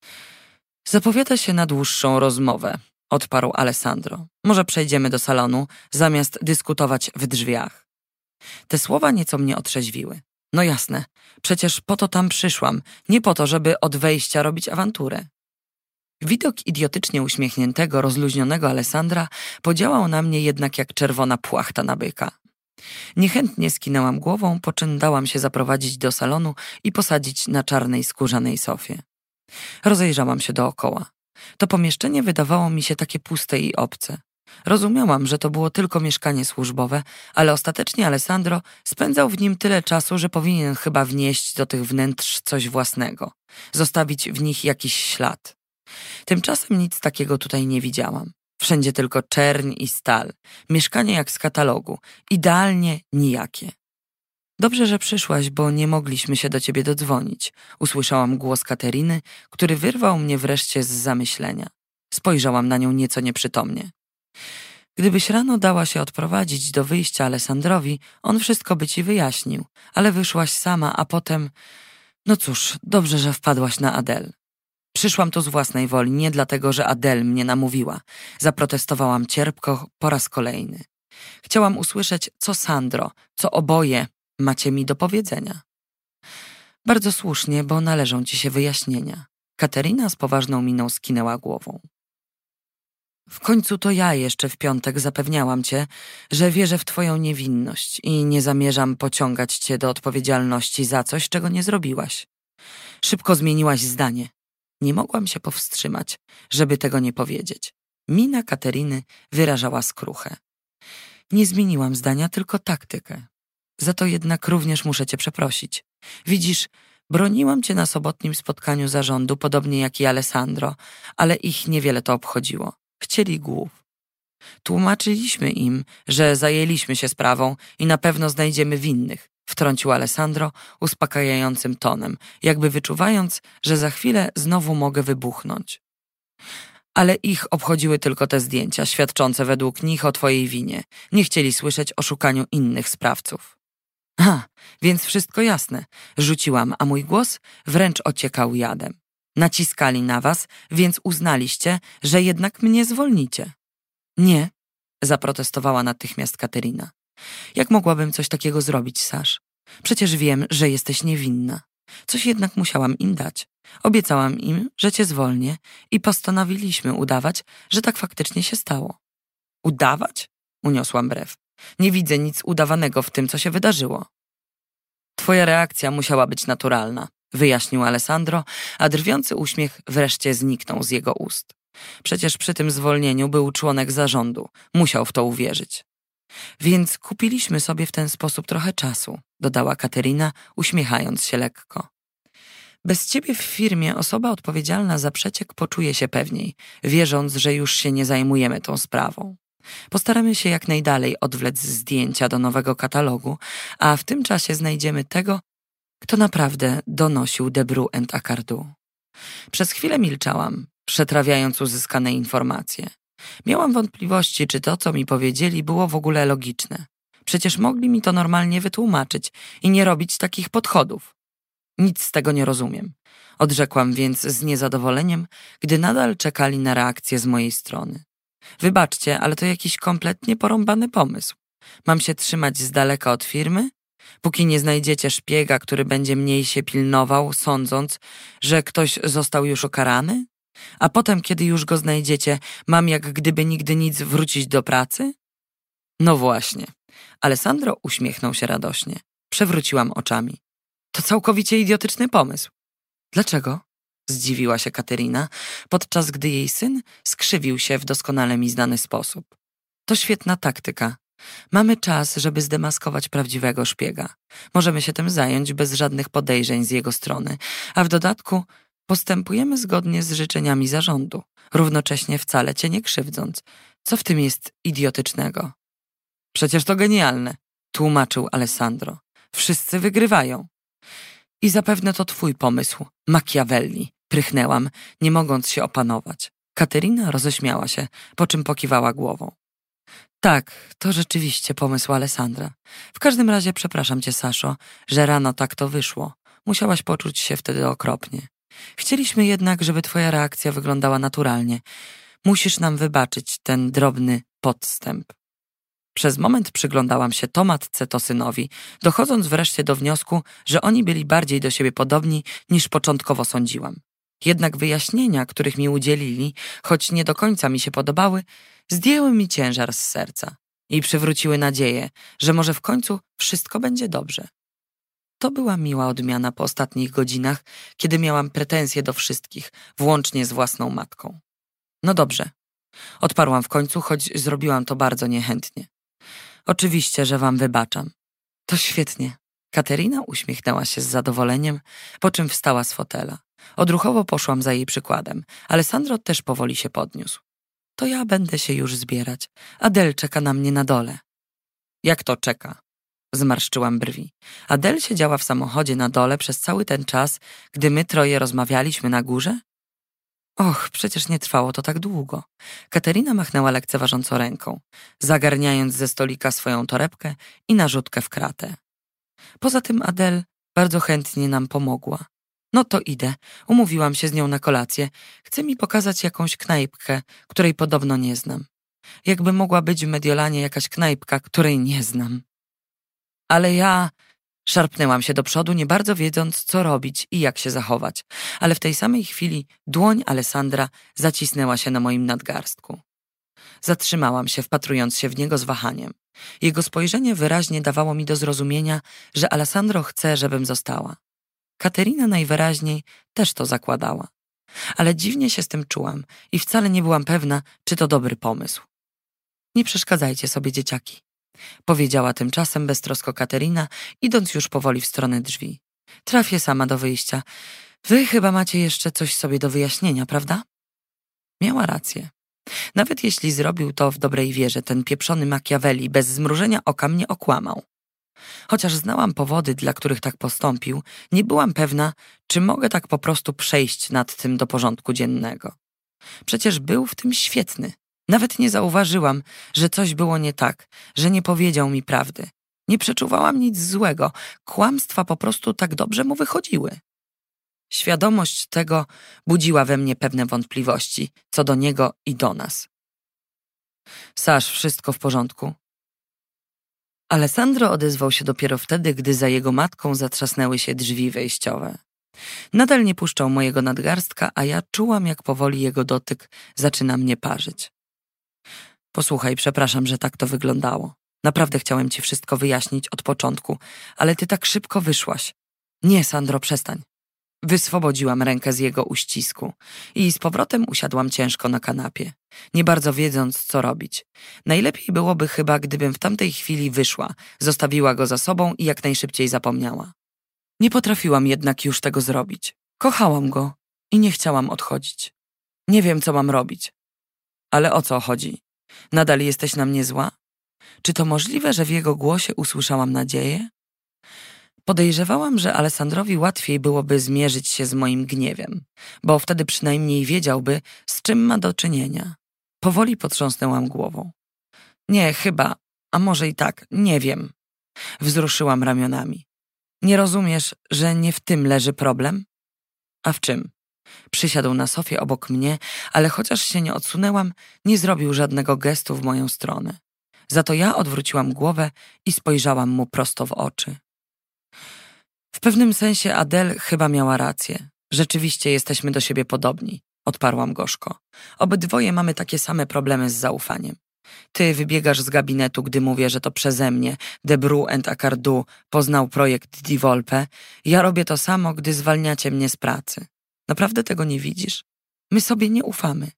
Zapowiada się na dłuższą rozmowę, odparł Alessandro. Może przejdziemy do salonu, zamiast dyskutować w drzwiach. Te słowa nieco mnie otrzeźwiły. No jasne, przecież po to tam przyszłam, nie po to, żeby od wejścia robić awanturę. Widok idiotycznie uśmiechniętego, rozluźnionego Alessandra podziałał na mnie jednak jak czerwona płachta na byka. Niechętnie skinęłam głową, po czym dałam się zaprowadzić do salonu i posadzić na czarnej skórzanej sofie. Rozejrzałam się dookoła. To pomieszczenie wydawało mi się takie puste i obce. Rozumiałam, że to było tylko mieszkanie służbowe, ale ostatecznie Alessandro spędzał w nim tyle czasu, że powinien chyba wnieść do tych wnętrz coś własnego, zostawić w nich jakiś ślad. Tymczasem nic takiego tutaj nie widziałam. Wszędzie tylko czerń i stal. Mieszkanie jak z katalogu. Idealnie nijakie. Dobrze, że przyszłaś, bo nie mogliśmy się do ciebie dodzwonić. Usłyszałam głos Kateryny, który wyrwał mnie wreszcie z zamyślenia. Spojrzałam na nią nieco nieprzytomnie. Gdybyś rano dała się odprowadzić do wyjścia Alessandrowi, on wszystko by ci wyjaśnił, ale wyszłaś sama, a potem... No cóż, dobrze, że wpadłaś na Adele. Przyszłam tu z własnej woli, nie dlatego, że Adele mnie namówiła. Zaprotestowałam cierpko po raz kolejny. Chciałam usłyszeć, co Sandro, co oboje macie mi do powiedzenia. Bardzo słusznie, bo należą ci się wyjaśnienia. Kateryna z poważną miną skinęła głową. W końcu to ja jeszcze w piątek zapewniałam cię, że wierzę w twoją niewinność i nie zamierzam pociągać cię do odpowiedzialności za coś, czego nie zrobiłaś. Szybko zmieniłaś zdanie. Nie mogłam się powstrzymać, żeby tego nie powiedzieć. Mina Kateryny wyrażała skruchę. Nie zmieniłam zdania, tylko taktykę. Za to jednak również muszę cię przeprosić. Widzisz, broniłam cię na sobotnim spotkaniu zarządu, podobnie jak i Alessandro, ale ich niewiele to obchodziło. Chcieli głów. Tłumaczyliśmy im, że zajęliśmy się sprawą i na pewno znajdziemy winnych, wtrącił Alessandro uspokajającym tonem, jakby wyczuwając, że za chwilę znowu mogę wybuchnąć. Ale ich obchodziły tylko te zdjęcia, świadczące według nich o twojej winie. Nie chcieli słyszeć o szukaniu innych sprawców. Ha, więc wszystko jasne, rzuciłam, a mój głos wręcz ociekał jadem. Naciskali na was, więc uznaliście, że jednak mnie zwolnicie. Nie, zaprotestowała natychmiast Kateryna. Jak mogłabym coś takiego zrobić, Sasz? Przecież wiem, że jesteś niewinna. Coś jednak musiałam im dać. Obiecałam im, że cię zwolnię i postanowiliśmy udawać, że tak faktycznie się stało. Udawać? Uniosłam brew. Nie widzę nic udawanego w tym, co się wydarzyło. Twoja reakcja musiała być naturalna, wyjaśnił Alessandro, a drwiący uśmiech wreszcie zniknął z jego ust. Przecież przy tym zwolnieniu był członek zarządu. Musiał w to uwierzyć. Więc kupiliśmy sobie w ten sposób trochę czasu, dodała Kateryna, uśmiechając się lekko. Bez ciebie w firmie osoba odpowiedzialna za przeciek poczuje się pewniej, wierząc, że już się nie zajmujemy tą sprawą. Postaramy się jak najdalej odwlec zdjęcia do nowego katalogu, a w tym czasie znajdziemy tego, kto naprawdę donosił Debru and Accardu. Przez chwilę milczałam, przetrawiając uzyskane informacje. Miałam wątpliwości, czy to, co mi powiedzieli, było w ogóle logiczne. Przecież mogli mi to normalnie wytłumaczyć i nie robić takich podchodów. Nic z tego nie rozumiem. Odrzekłam więc z niezadowoleniem, gdy nadal czekali na reakcję z mojej strony. Wybaczcie, ale to jakiś kompletnie porąbany pomysł. Mam się trzymać z daleka od firmy? Póki nie znajdziecie szpiega, który będzie mniej się pilnował, sądząc, że ktoś został już ukarany? A potem, kiedy już go znajdziecie, mam jak gdyby nigdy nic wrócić do pracy? No właśnie. Alessandro uśmiechnął się radośnie. Przewróciłam oczami. To całkowicie idiotyczny pomysł. Dlaczego? Zdziwiła się Katerina, podczas gdy jej syn skrzywił się w doskonale mi znany sposób. To świetna taktyka. Mamy czas, żeby zdemaskować prawdziwego szpiega. Możemy się tym zająć bez żadnych podejrzeń z jego strony, a w dodatku postępujemy zgodnie z życzeniami zarządu, równocześnie wcale cię nie krzywdząc. Co w tym jest idiotycznego? Przecież to genialne, tłumaczył Alessandro. Wszyscy wygrywają. I zapewne to twój pomysł, Machiavelli, prychnęłam, nie mogąc się opanować. Katerina roześmiała się, po czym pokiwała głową. Tak, to rzeczywiście pomysł Alessandra. W każdym razie przepraszam cię, Saszo, że rano tak to wyszło. Musiałaś poczuć się wtedy okropnie. Chcieliśmy jednak, żeby twoja reakcja wyglądała naturalnie. Musisz nam wybaczyć ten drobny podstęp. Przez moment przyglądałam się to matce, to synowi, dochodząc wreszcie do wniosku, że oni byli bardziej do siebie podobni, niż początkowo sądziłam. Jednak wyjaśnienia, których mi udzielili, choć nie do końca mi się podobały, zdjęły mi ciężar z serca i przywróciły nadzieję, że może w końcu wszystko będzie dobrze. To była miła odmiana po ostatnich godzinach, kiedy miałam pretensje do wszystkich, włącznie z własną matką. No dobrze. Odparłam w końcu, choć zrobiłam to bardzo niechętnie. Oczywiście, że wam wybaczam. To świetnie. Katerina uśmiechnęła się z zadowoleniem, po czym wstała z fotela. Odruchowo poszłam za jej przykładem. Alessandro też powoli się podniósł. To ja będę się już zbierać. Adel czeka na mnie na dole. Jak to czeka? Zmarszczyłam brwi. Adel siedziała w samochodzie na dole przez cały ten czas, gdy my troje rozmawialiśmy na górze? Och, przecież nie trwało to tak długo. Katerina machnęła lekceważąco ręką, zagarniając ze stolika swoją torebkę i narzutkę w kratę. Poza tym Adel bardzo chętnie nam pomogła. No to idę. Umówiłam się z nią na kolację. Chce mi pokazać jakąś knajpkę, której podobno nie znam. Jakby mogła być w Mediolanie jakaś knajpka, której nie znam. Ale ja... Szarpnęłam się do przodu, nie bardzo wiedząc, co robić i jak się zachować, ale w tej samej chwili dłoń Alessandra zacisnęła się na moim nadgarstku. Zatrzymałam się, wpatrując się w niego z wahaniem. Jego spojrzenie wyraźnie dawało mi do zrozumienia, że Alessandro chce, żebym została. Katerina najwyraźniej też to zakładała. Ale dziwnie się z tym czułam i wcale nie byłam pewna, czy to dobry pomysł. Nie przeszkadzajcie sobie, dzieciaki, powiedziała tymczasem beztrosko Katerina, idąc już powoli w stronę drzwi. Trafię sama do wyjścia. Wy chyba macie jeszcze coś sobie do wyjaśnienia, prawda? Miała rację. Nawet jeśli zrobił to w dobrej wierze, ten pieprzony Machiavelli bez zmrużenia oka mnie okłamał. Chociaż znałam powody, dla których tak postąpił, nie byłam pewna, czy mogę tak po prostu przejść nad tym do porządku dziennego. Przecież był w tym świetny. Nawet nie zauważyłam, że coś było nie tak, że nie powiedział mi prawdy. Nie przeczuwałam nic złego, kłamstwa po prostu tak dobrze mu wychodziły. Świadomość tego budziła we mnie pewne wątpliwości co do niego i do nas. Sasz, wszystko w porządku? Alessandro odezwał się dopiero wtedy, gdy za jego matką zatrzasnęły się drzwi wejściowe. Nadal nie puszczał mojego nadgarstka, a ja czułam, jak powoli jego dotyk zaczyna mnie parzyć. Posłuchaj, przepraszam, że tak to wyglądało. Naprawdę chciałem ci wszystko wyjaśnić od początku, ale ty tak szybko wyszłaś. Nie, Sandro, przestań. Wyswobodziłam rękę z jego uścisku i z powrotem usiadłam ciężko na kanapie, nie bardzo wiedząc, co robić. Najlepiej byłoby chyba, gdybym w tamtej chwili wyszła, zostawiła go za sobą i jak najszybciej zapomniała. Nie potrafiłam jednak już tego zrobić. Kochałam go i nie chciałam odchodzić. Nie wiem, co mam robić. Ale o co chodzi? Nadal jesteś na mnie zła? Czy to możliwe, że w jego głosie usłyszałam nadzieję? Podejrzewałam, że Alessandrowi łatwiej byłoby zmierzyć się z moim gniewem, bo wtedy przynajmniej wiedziałby, z czym ma do czynienia. Powoli potrząsnęłam głową. Nie, chyba, a może i tak, nie wiem. Wzruszyłam ramionami. Nie rozumiesz, że nie w tym leży problem? A w czym? Przysiadł na sofie obok mnie, ale chociaż się nie odsunęłam, nie zrobił żadnego gestu w moją stronę. Za to ja odwróciłam głowę i spojrzałam mu prosto w oczy. W pewnym sensie Adele chyba miała rację. Rzeczywiście jesteśmy do siebie podobni, odparłam gorzko. Obydwoje mamy takie same problemy z zaufaniem. Ty wybiegasz z gabinetu, gdy mówię, że to przeze mnie Debru and Accardu poznał projekt Di Volpe. Ja robię to samo, gdy zwalniacie mnie z pracy. Naprawdę tego nie widzisz? My sobie nie ufamy.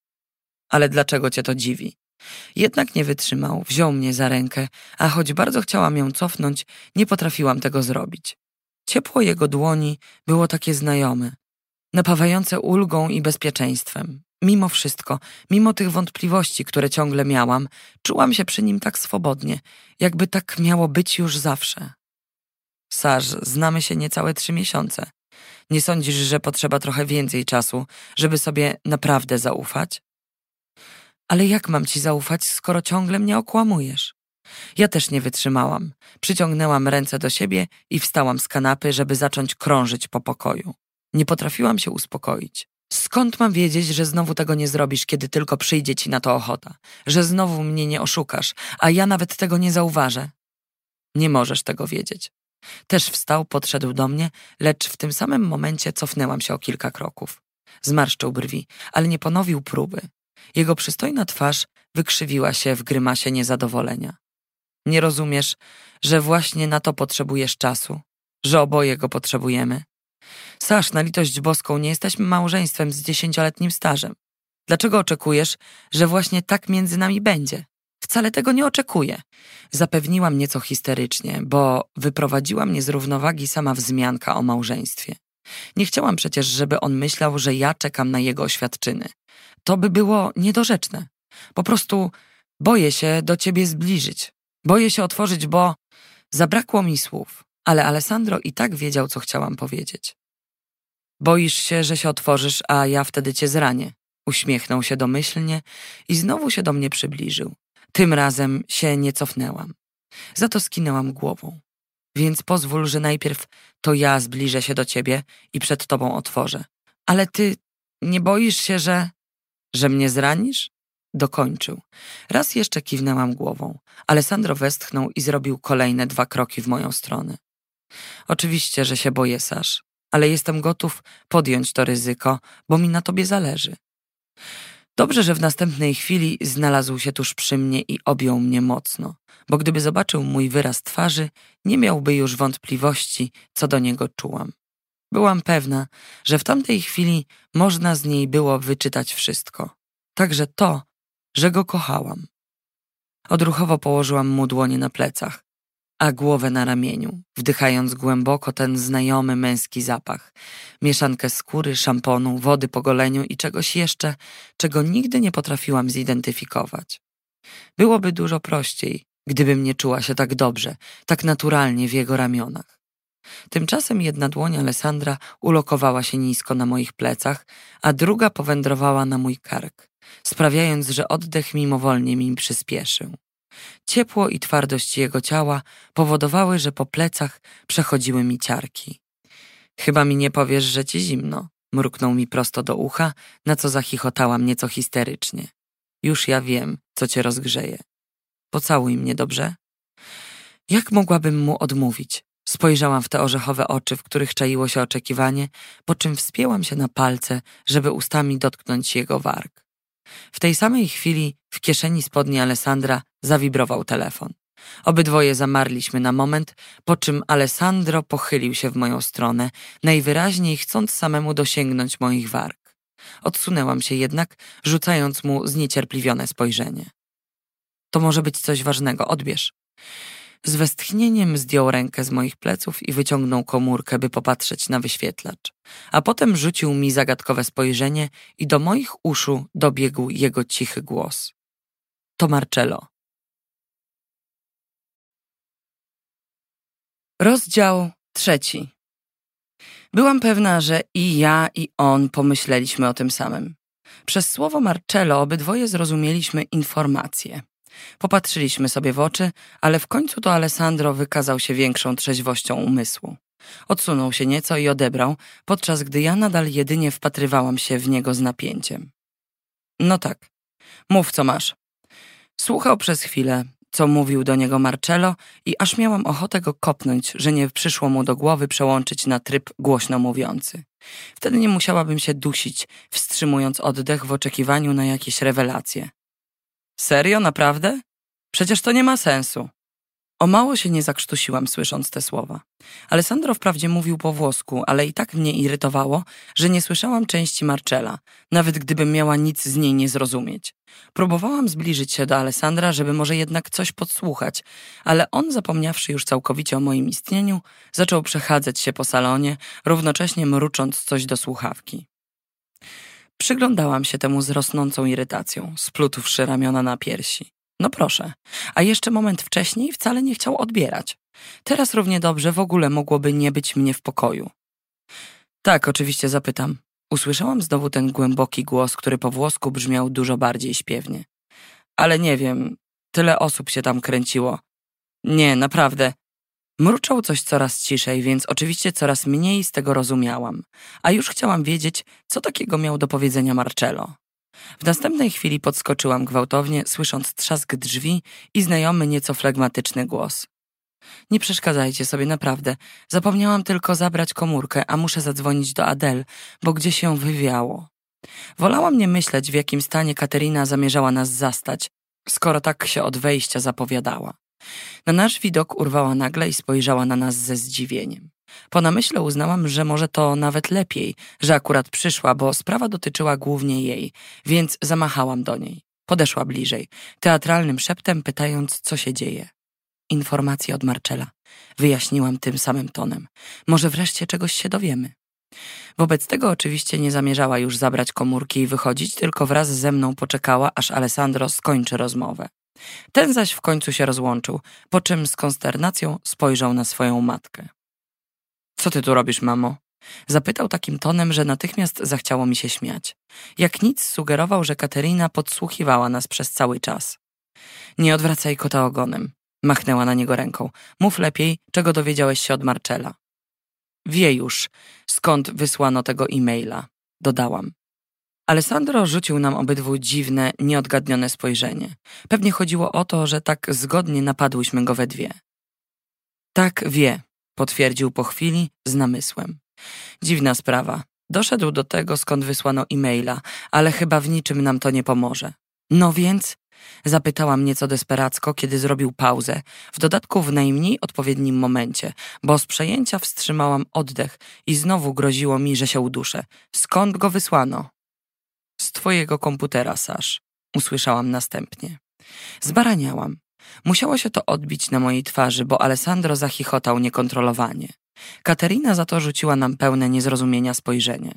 Ale dlaczego cię to dziwi? Jednak nie wytrzymał, wziął mnie za rękę, a choć bardzo chciałam ją cofnąć, nie potrafiłam tego zrobić. Ciepło jego dłoni było takie znajome, napawające ulgą i bezpieczeństwem. Mimo wszystko, mimo tych wątpliwości, które ciągle miałam, czułam się przy nim tak swobodnie, jakby tak miało być już zawsze. Sasz, znamy się niecałe trzy miesiące. Nie sądzisz, że potrzeba trochę więcej czasu, żeby sobie naprawdę zaufać? Ale jak mam ci zaufać, skoro ciągle mnie okłamujesz? Ja też nie wytrzymałam. Przyciągnęłam ręce do siebie i wstałam z kanapy, żeby zacząć krążyć po pokoju. Nie potrafiłam się uspokoić. Skąd mam wiedzieć, że znowu tego nie zrobisz, kiedy tylko przyjdzie ci na to ochota? Że znowu mnie nie oszukasz, a ja nawet tego nie zauważę? Nie możesz tego wiedzieć. Też wstał, podszedł do mnie, lecz w tym samym momencie cofnęłam się o kilka kroków. Zmarszczył brwi, ale nie ponowił próby. Jego przystojna twarz wykrzywiła się w grymasie niezadowolenia. Nie rozumiesz, że właśnie na to potrzebujesz czasu? Że oboje go potrzebujemy? Sasz, na litość boską, nie jesteśmy małżeństwem z dziesięcioletnim stażem. Dlaczego oczekujesz, że właśnie tak między nami będzie? Wcale tego nie oczekuję. Zapewniłam nieco histerycznie, bo wyprowadziła mnie z równowagi sama wzmianka o małżeństwie. Nie chciałam przecież, żeby on myślał, że ja czekam na jego oświadczyny. To by było niedorzeczne. Po prostu boję się do ciebie zbliżyć. Boję się otworzyć, bo zabrakło mi słów. Ale Alessandro i tak wiedział, co chciałam powiedzieć. Boisz się, że się otworzysz, a ja wtedy cię zranię. Uśmiechnął się domyślnie i znowu się do mnie przybliżył. Tym razem się nie cofnęłam. Za to skinęłam głową. Więc pozwól, że najpierw to ja zbliżę się do ciebie i przed tobą otworzę. Ale ty nie boisz się, że... że mnie zranisz? Dokończył. Raz jeszcze kiwnęłam głową. Alessandro westchnął i zrobił kolejne dwa kroki w moją stronę. Oczywiście, że się boję, Sasz, ale jestem gotów podjąć to ryzyko, bo mi na tobie zależy. Dobrze, że w następnej chwili znalazł się tuż przy mnie i objął mnie mocno, bo gdyby zobaczył mój wyraz twarzy, nie miałby już wątpliwości, co do niego czułam. Byłam pewna, że w tamtej chwili można z niej było wyczytać wszystko. Także to, że go kochałam. Odruchowo położyłam mu dłonie na plecach, a głowę na ramieniu, wdychając głęboko ten znajomy męski zapach, mieszankę skóry, szamponu, wody po goleniu i czegoś jeszcze, czego nigdy nie potrafiłam zidentyfikować. Byłoby dużo prościej, gdybym nie czuła się tak dobrze, tak naturalnie w jego ramionach. Tymczasem jedna dłoń Alessandra ulokowała się nisko na moich plecach, a druga powędrowała na mój kark, sprawiając, że oddech mimowolnie mi przyspieszył. Ciepło i twardość jego ciała powodowały, że po plecach przechodziły mi ciarki. Chyba mi nie powiesz, że ci zimno, mruknął mi prosto do ucha, na co zachichotałam nieco histerycznie. Już ja wiem, co cię rozgrzeje. Pocałuj mnie, dobrze? Jak mogłabym mu odmówić? Spojrzałam w te orzechowe oczy, w których czaiło się oczekiwanie, po czym wspięłam się na palce, żeby ustami dotknąć jego warg. W tej samej chwili w kieszeni spodni Alessandra zawibrował telefon. Obydwoje zamarliśmy na moment, po czym Alessandro pochylił się w moją stronę, najwyraźniej chcąc samemu dosięgnąć moich warg. Odsunęłam się jednak, rzucając mu zniecierpliwione spojrzenie. To może być coś ważnego, odbierz. Z westchnieniem zdjął rękę z moich pleców i wyciągnął komórkę, by popatrzeć na wyświetlacz. A potem rzucił mi zagadkowe spojrzenie i do moich uszu dobiegł jego cichy głos. To Marcello. Rozdział trzeci. Byłam pewna, że i ja, i on pomyśleliśmy o tym samym. Przez słowo Marcello obydwoje zrozumieliśmy informację. Popatrzyliśmy sobie w oczy, ale w końcu to Alessandro wykazał się większą trzeźwością umysłu. Odsunął się nieco i odebrał, podczas gdy ja nadal jedynie wpatrywałam się w niego z napięciem. No tak, mów co masz. Słuchał przez chwilę, co mówił do niego Marcello i aż miałam ochotę go kopnąć, że nie przyszło mu do głowy przełączyć na tryb głośno mówiący. Wtedy nie musiałabym się dusić, wstrzymując oddech w oczekiwaniu na jakieś rewelacje. Serio? Naprawdę? Przecież to nie ma sensu. O mało się nie zakrztusiłam, słysząc te słowa. Alessandro wprawdzie mówił po włosku, ale i tak mnie irytowało, że nie słyszałam części Marcella, nawet gdybym miała nic z niej nie zrozumieć. Próbowałam zbliżyć się do Alessandra, żeby może jednak coś podsłuchać, ale on, zapomniawszy już całkowicie o moim istnieniu, zaczął przechadzać się po salonie, równocześnie mrucząc coś do słuchawki. Przyglądałam się temu z rosnącą irytacją, splutłszy ramiona na piersi. No proszę, a jeszcze moment wcześniej wcale nie chciał odbierać. Teraz równie dobrze w ogóle mogłoby nie być mnie w pokoju. Tak, oczywiście zapytam. Usłyszałam znowu ten głęboki głos, który po włosku brzmiał dużo bardziej śpiewnie. Ale nie wiem, tyle osób się tam kręciło. Nie, naprawdę. Mruczał coś coraz ciszej, więc oczywiście coraz mniej z tego rozumiałam. A już chciałam wiedzieć, co takiego miał do powiedzenia Marcello. W następnej chwili podskoczyłam gwałtownie, słysząc trzask drzwi i znajomy nieco flegmatyczny głos. Nie przeszkadzajcie sobie, naprawdę. Zapomniałam tylko zabrać komórkę, a muszę zadzwonić do Adele, bo gdzieś ją wywiało. Wolałam nie myśleć, w jakim stanie Katerina zamierzała nas zastać, skoro tak się od wejścia zapowiadała. Na nasz widok urwała nagle i spojrzała na nas ze zdziwieniem. Po namyśle uznałam, że może to nawet lepiej, że akurat przyszła, bo sprawa dotyczyła głównie jej, więc zamachałam do niej. Podeszła bliżej, teatralnym szeptem pytając, co się dzieje. Informacje od Marcella. Wyjaśniłam tym samym tonem. Może wreszcie czegoś się dowiemy. Wobec tego oczywiście nie zamierzała już zabrać komórki i wychodzić, tylko wraz ze mną poczekała, aż Alessandro skończy rozmowę. Ten zaś w końcu się rozłączył, po czym z konsternacją spojrzał na swoją matkę. Co ty tu robisz, mamo? Zapytał takim tonem, że natychmiast zachciało mi się śmiać. Jak nic sugerował, że Katerina podsłuchiwała nas przez cały czas. Nie odwracaj kota ogonem. Machnęła na niego ręką. Mów lepiej, czego dowiedziałeś się od Marcella. Wie już, skąd wysłano tego e-maila, dodałam. Alessandro rzucił nam obydwu dziwne, nieodgadnione spojrzenie. Pewnie chodziło o to, że tak zgodnie napadłyśmy go we dwie. Tak, wie, potwierdził po chwili z namysłem. Dziwna sprawa. Doszedł do tego, skąd wysłano e-maila, ale chyba w niczym nam to nie pomoże. No więc? Zapytałam nieco desperacko, kiedy zrobił pauzę, w dodatku w najmniej odpowiednim momencie, bo z przejęcia wstrzymałam oddech i znowu groziło mi, że się uduszę. Skąd go wysłano? Z twojego komputera, Sasz, usłyszałam następnie. Zbaraniałam. Musiało się to odbić na mojej twarzy, bo Alessandro zachichotał niekontrolowanie. Katerina za to rzuciła nam pełne niezrozumienia spojrzenie.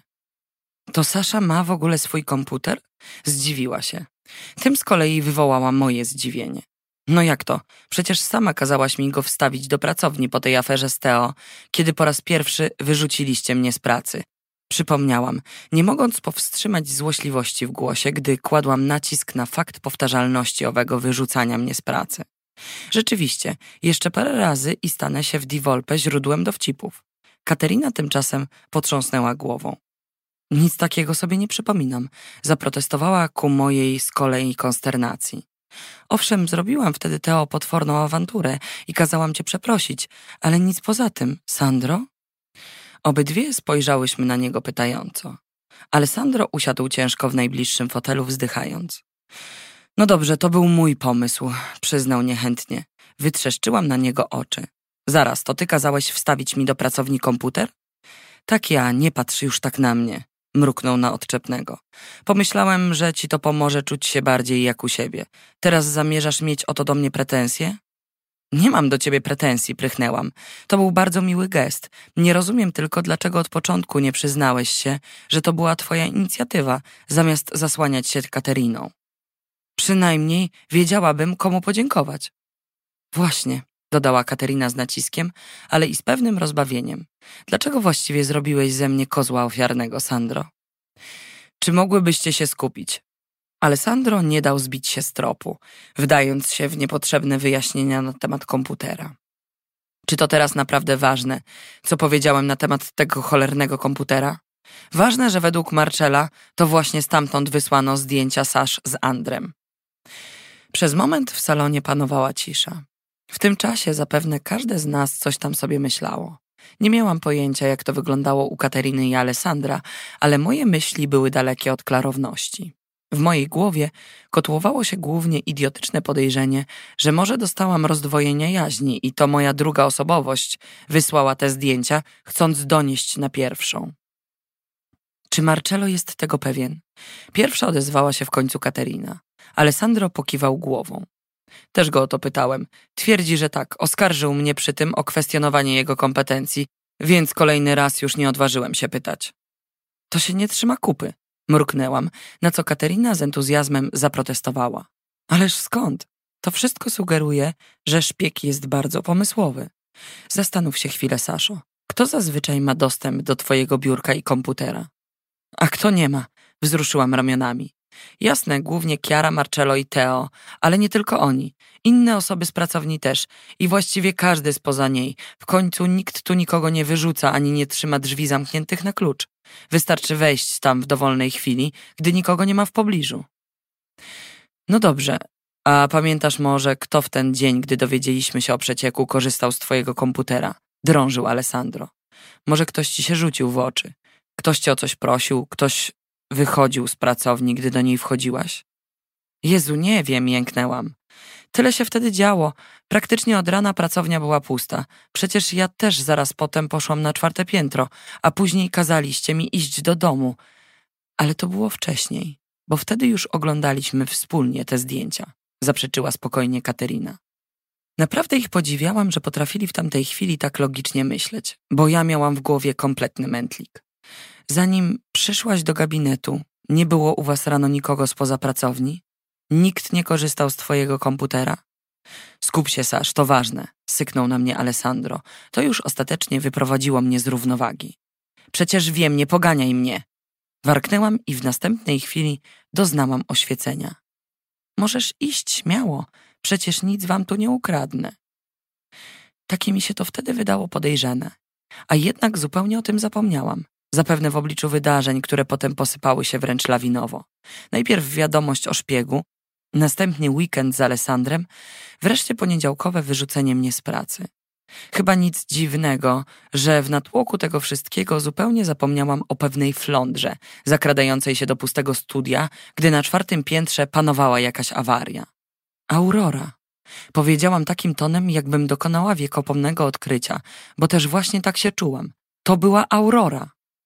To Sasza ma w ogóle swój komputer? Zdziwiła się. Tym z kolei wywołała moje zdziwienie. No jak to? Przecież sama kazałaś mi go wstawić do pracowni po tej aferze z Teo, kiedy po raz pierwszy wyrzuciliście mnie z pracy. Przypomniałam, nie mogąc powstrzymać złośliwości w głosie, gdy kładłam nacisk na fakt powtarzalności owego wyrzucania mnie z pracy. Rzeczywiście, jeszcze parę razy i stanę się w Di Volpe źródłem dowcipów. Katerina tymczasem potrząsnęła głową. Nic takiego sobie nie przypominam, zaprotestowała ku mojej z kolei konsternacji. Owszem, zrobiłam wtedy Teo potworną awanturę i kazałam cię przeprosić, ale nic poza tym, Sandro? Obydwie spojrzałyśmy na niego pytająco. Alessandro usiadł ciężko w najbliższym fotelu, wzdychając. No dobrze, to był mój pomysł, przyznał niechętnie. Wytrzeszczyłam na niego oczy. Zaraz, to ty kazałeś wstawić mi do pracowni komputer? Tak ja, nie patrz już tak na mnie, mruknął na odczepnego. Pomyślałem, że ci to pomoże czuć się bardziej jak u siebie. Teraz zamierzasz mieć o to do mnie pretensje? Nie mam do ciebie pretensji, prychnęłam. To był bardzo miły gest. Nie rozumiem tylko, dlaczego od początku nie przyznałeś się, że to była twoja inicjatywa, zamiast zasłaniać się Kateriną. Przynajmniej wiedziałabym, komu podziękować. Właśnie, dodała Katerina z naciskiem, ale i z pewnym rozbawieniem. Dlaczego właściwie zrobiłeś ze mnie kozła ofiarnego, Sandro? Czy mogłybyście się skupić? Alessandro nie dał zbić się z tropu, wdając się w niepotrzebne wyjaśnienia na temat komputera. Czy to teraz naprawdę ważne, co powiedziałem na temat tego cholernego komputera? Ważne, że według Marcella to właśnie stamtąd wysłano zdjęcia Sasz z Andrem. Przez moment w salonie panowała cisza. W tym czasie zapewne każde z nas coś tam sobie myślało. Nie miałam pojęcia, jak to wyglądało u Kateryny i Alessandra, ale moje myśli były dalekie od klarowności. W mojej głowie kotłowało się głównie idiotyczne podejrzenie, że może dostałam rozdwojenia jaźni i to moja druga osobowość wysłała te zdjęcia, chcąc donieść na pierwszą. Czy Marcello jest tego pewien? Pierwsza odezwała się w końcu Kateryna. Alessandro pokiwał głową. Też go o to pytałem. Twierdzi, że tak, oskarżył mnie przy tym o kwestionowanie jego kompetencji, więc kolejny raz już nie odważyłem się pytać. To się nie trzyma kupy, mruknęłam, na co Kateryna z entuzjazmem zaprotestowała. Ależ skąd? To wszystko sugeruje, że szpieg jest bardzo pomysłowy. Zastanów się chwilę, Saszo. Kto zazwyczaj ma dostęp do twojego biurka i komputera? A kto nie ma? Wzruszyłam ramionami. Jasne, głównie Chiara, Marcello i Teo, ale nie tylko oni. Inne osoby z pracowni też i właściwie każdy spoza niej. W końcu nikt tu nikogo nie wyrzuca ani nie trzyma drzwi zamkniętych na klucz. Wystarczy wejść tam w dowolnej chwili, gdy nikogo nie ma w pobliżu. No dobrze, a pamiętasz może, kto w ten dzień, gdy dowiedzieliśmy się o przecieku, korzystał z twojego komputera? Drążył Alessandro. Może ktoś ci się rzucił w oczy. Ktoś cię o coś prosił, ktoś wychodził z pracowni, gdy do niej wchodziłaś? Jezu, nie wiem, jęknęłam. Tyle się wtedy działo. Praktycznie od rana pracownia była pusta. Przecież ja też zaraz potem poszłam na czwarte piętro, a później kazaliście mi iść do domu. Ale to było wcześniej, bo wtedy już oglądaliśmy wspólnie te zdjęcia, zaprzeczyła spokojnie Kateryna. Naprawdę ich podziwiałam, że potrafili w tamtej chwili tak logicznie myśleć, bo ja miałam w głowie kompletny mętlik. Zanim przyszłaś do gabinetu, nie było u was rano nikogo spoza pracowni? Nikt nie korzystał z twojego komputera? Skup się, Sasz, to ważne, syknął na mnie Alessandro. To już ostatecznie wyprowadziło mnie z równowagi. Przecież wiem, nie poganiaj mnie. Warknęłam i w następnej chwili doznałam oświecenia. Możesz iść śmiało, przecież nic wam tu nie ukradnę. Takie mi się to wtedy wydało podejrzane, a jednak zupełnie o tym zapomniałam. Zapewne w obliczu wydarzeń, które potem posypały się wręcz lawinowo. Najpierw wiadomość o szpiegu, następnie weekend z Alessandrem, wreszcie poniedziałkowe wyrzucenie mnie z pracy. Chyba nic dziwnego, że w natłoku tego wszystkiego zupełnie zapomniałam o pewnej flądrze, zakradającej się do pustego studia, gdy na czwartym piętrze panowała jakaś awaria. Aurora. Powiedziałam takim tonem, jakbym dokonała wiekopomnego odkrycia, bo też właśnie tak się czułam. To była Aurora.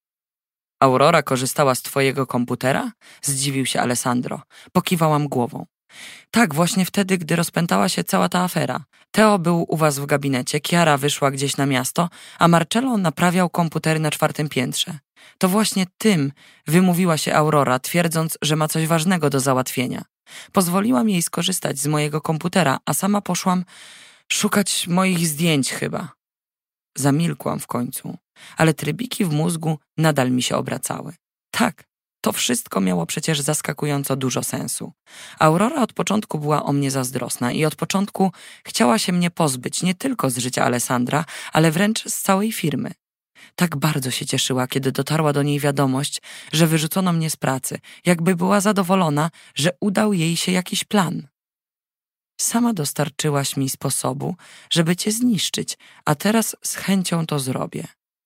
Aurora korzystała z twojego komputera? Zdziwił się Alessandro. Pokiwałam głową. Tak, właśnie wtedy, gdy rozpętała się cała ta afera. Teo był u was w gabinecie, Chiara wyszła gdzieś na miasto, a Marcello naprawiał komputery na czwartym piętrze. To właśnie tym wymówiła się Aurora, twierdząc, że ma coś ważnego do załatwienia. Pozwoliłam jej skorzystać z mojego komputera, a sama poszłam szukać moich zdjęć chyba. Zamilkłam w końcu, ale trybiki w mózgu nadal mi się obracały. Tak, to wszystko miało przecież zaskakująco dużo sensu. Aurora od początku była o mnie zazdrosna i od początku chciała się mnie pozbyć nie tylko z życia Alessandra, ale wręcz z całej firmy. Tak bardzo się cieszyła, kiedy dotarła do niej wiadomość, że wyrzucono mnie z pracy, jakby była zadowolona, że udał jej się jakiś plan. Sama dostarczyłaś mi sposobu, żeby cię zniszczyć, a teraz z chęcią to zrobię.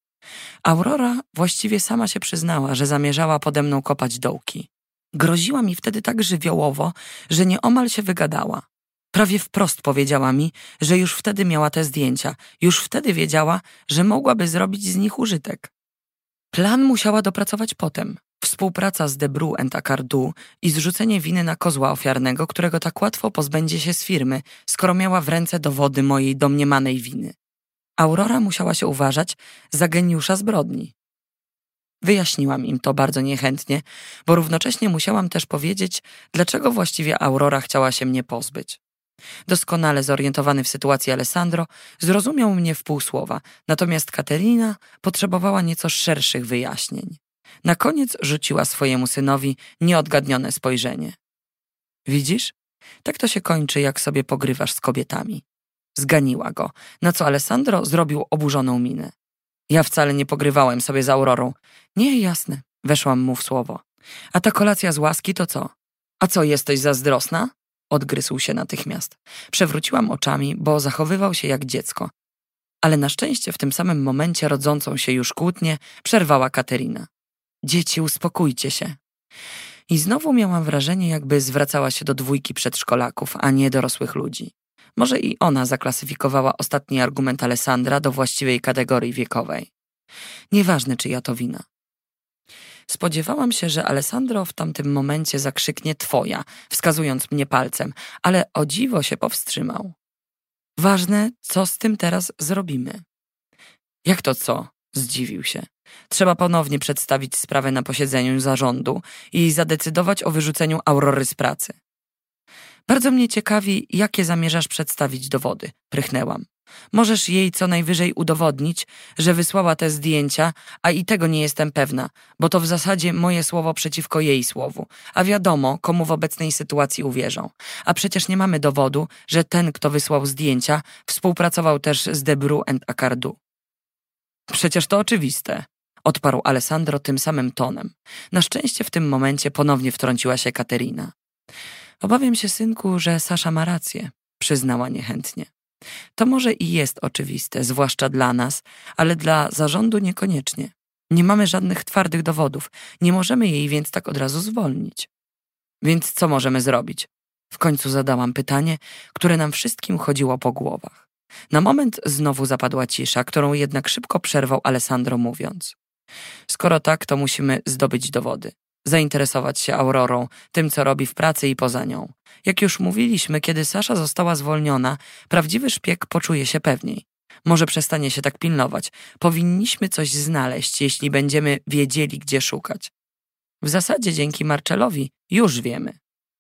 Aurora właściwie sama się przyznała, że zamierzała pode mną kopać dołki. Groziła mi wtedy tak żywiołowo, że nieomal się wygadała. Prawie wprost powiedziała mi, że już wtedy miała te zdjęcia, już wtedy wiedziała, że mogłaby zrobić z nich użytek. Plan musiała dopracować potem. Współpraca z Debru and Accardu i zrzucenie winy na kozła ofiarnego, którego tak łatwo pozbędzie się z firmy, skoro miała w ręce dowody mojej domniemanej winy. Aurora musiała się uważać za geniusza zbrodni. Wyjaśniłam im to bardzo niechętnie, bo równocześnie musiałam też powiedzieć, dlaczego właściwie Aurora chciała się mnie pozbyć. Doskonale zorientowany w sytuacji Alessandro zrozumiał mnie w pół słowa, natomiast Kateryna potrzebowała nieco szerszych wyjaśnień. Na koniec rzuciła swojemu synowi nieodgadnione spojrzenie. Widzisz? Tak to się kończy, jak sobie pogrywasz z kobietami. Zganiła go, na co Alessandro zrobił oburzoną minę. Ja wcale nie pogrywałem sobie z Aurorą. Nie, jasne, weszłam mu w słowo. A ta kolacja z łaski to co? A co, jesteś zazdrosna? Odgryzł się natychmiast. Przewróciłam oczami, bo zachowywał się jak dziecko. Ale na szczęście w tym samym momencie rodzącą się już kłótnię przerwała Katerina. Dzieci, uspokójcie się. I znowu miałam wrażenie, jakby zwracała się do dwójki przedszkolaków, a nie dorosłych ludzi. Może i ona zaklasyfikowała ostatni argument Alessandra do właściwej kategorii wiekowej. Nieważne, czyja to wina. Spodziewałam się, że Alessandro w tamtym momencie zakrzyknie twoja, wskazując mnie palcem, ale o dziwo się powstrzymał. Ważne, co z tym teraz zrobimy. Jak to co? Zdziwił się. Trzeba ponownie przedstawić sprawę na posiedzeniu zarządu i zadecydować o wyrzuceniu Aurory z pracy. Bardzo mnie ciekawi, jakie zamierzasz przedstawić dowody, prychnęłam. Możesz jej co najwyżej udowodnić, że wysłała te zdjęcia, a i tego nie jestem pewna, bo to w zasadzie moje słowo przeciwko jej słowu, a wiadomo, komu w obecnej sytuacji uwierzą. A przecież nie mamy dowodu, że ten, kto wysłał zdjęcia, współpracował też z Debru and Accardu. Przecież to oczywiste, odparł Alessandro tym samym tonem. Na szczęście w tym momencie ponownie wtrąciła się Katerina. Obawiam się, synku, że Sasza ma rację, przyznała niechętnie. To może i jest oczywiste, zwłaszcza dla nas, ale dla zarządu niekoniecznie. Nie mamy żadnych twardych dowodów, nie możemy jej więc tak od razu zwolnić. Więc co możemy zrobić? W końcu zadałam pytanie, które nam wszystkim chodziło po głowach. Na moment znowu zapadła cisza, którą jednak szybko przerwał Alessandro mówiąc. Skoro tak, to musimy zdobyć dowody. Zainteresować się Aurorą, tym co robi w pracy i poza nią. Jak już mówiliśmy, kiedy Sasza została zwolniona, prawdziwy szpieg poczuje się pewniej. Może przestanie się tak pilnować. Powinniśmy coś znaleźć, jeśli będziemy wiedzieli, gdzie szukać. W zasadzie dzięki Marcellowi już wiemy.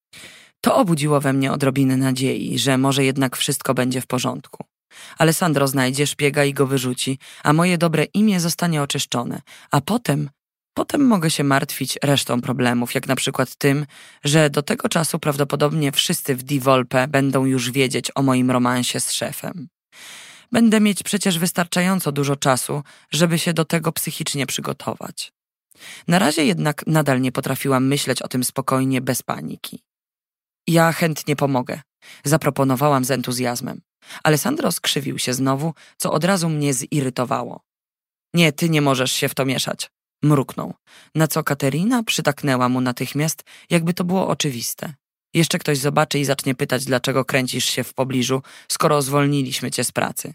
To obudziło we mnie odrobinę nadziei, że może jednak wszystko będzie w porządku. Alessandro znajdzie szpiega i go wyrzuci, a moje dobre imię zostanie oczyszczone, a potem... Potem mogę się martwić resztą problemów, jak na przykład tym, że do tego czasu prawdopodobnie wszyscy w Di Volpe będą już wiedzieć o moim romansie z szefem. Będę mieć przecież wystarczająco dużo czasu, żeby się do tego psychicznie przygotować. Na razie jednak nadal nie potrafiłam myśleć o tym spokojnie, bez paniki. Ja chętnie pomogę, zaproponowałam z entuzjazmem. Alessandro skrzywił się znowu, co od razu mnie zirytowało. Nie, ty nie możesz się w to mieszać. Mruknął, na co Katerina przytaknęła mu natychmiast, jakby to było oczywiste. Jeszcze ktoś zobaczy i zacznie pytać, dlaczego kręcisz się w pobliżu, skoro zwolniliśmy cię z pracy.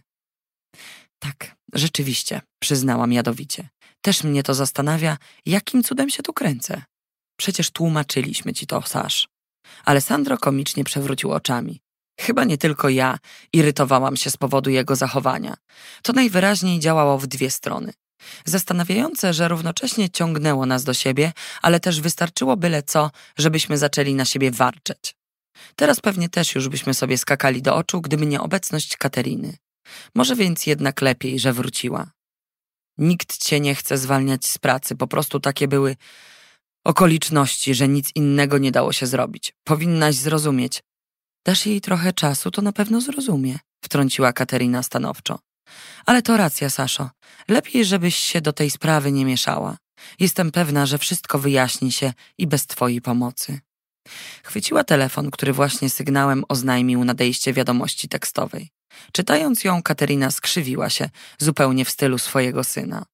Tak, rzeczywiście, przyznałam jadowicie. Też mnie to zastanawia, jakim cudem się tu kręcę. Przecież tłumaczyliśmy ci to, Sasz. Alessandro komicznie przewrócił oczami. Chyba nie tylko ja irytowałam się z powodu jego zachowania. To najwyraźniej działało w dwie strony. Zastanawiające, że równocześnie ciągnęło nas do siebie, ale też wystarczyło byle co, żebyśmy zaczęli na siebie warczeć. Teraz pewnie też już byśmy sobie skakali do oczu, gdyby nie obecność Kateriny. Może więc jednak lepiej, że wróciła. Nikt cię nie chce zwalniać z pracy, po prostu takie były okoliczności, że nic innego nie dało się zrobić. Powinnaś zrozumieć. Dasz jej trochę czasu, to na pewno zrozumie, wtrąciła Katerina stanowczo. Ale to racja, Saszo. Lepiej, żebyś się do tej sprawy nie mieszała. Jestem pewna, że wszystko wyjaśni się i bez twojej pomocy. Chwyciła telefon, który właśnie sygnałem oznajmił nadejście wiadomości tekstowej. Czytając ją, Katerina skrzywiła się, zupełnie w stylu swojego syna.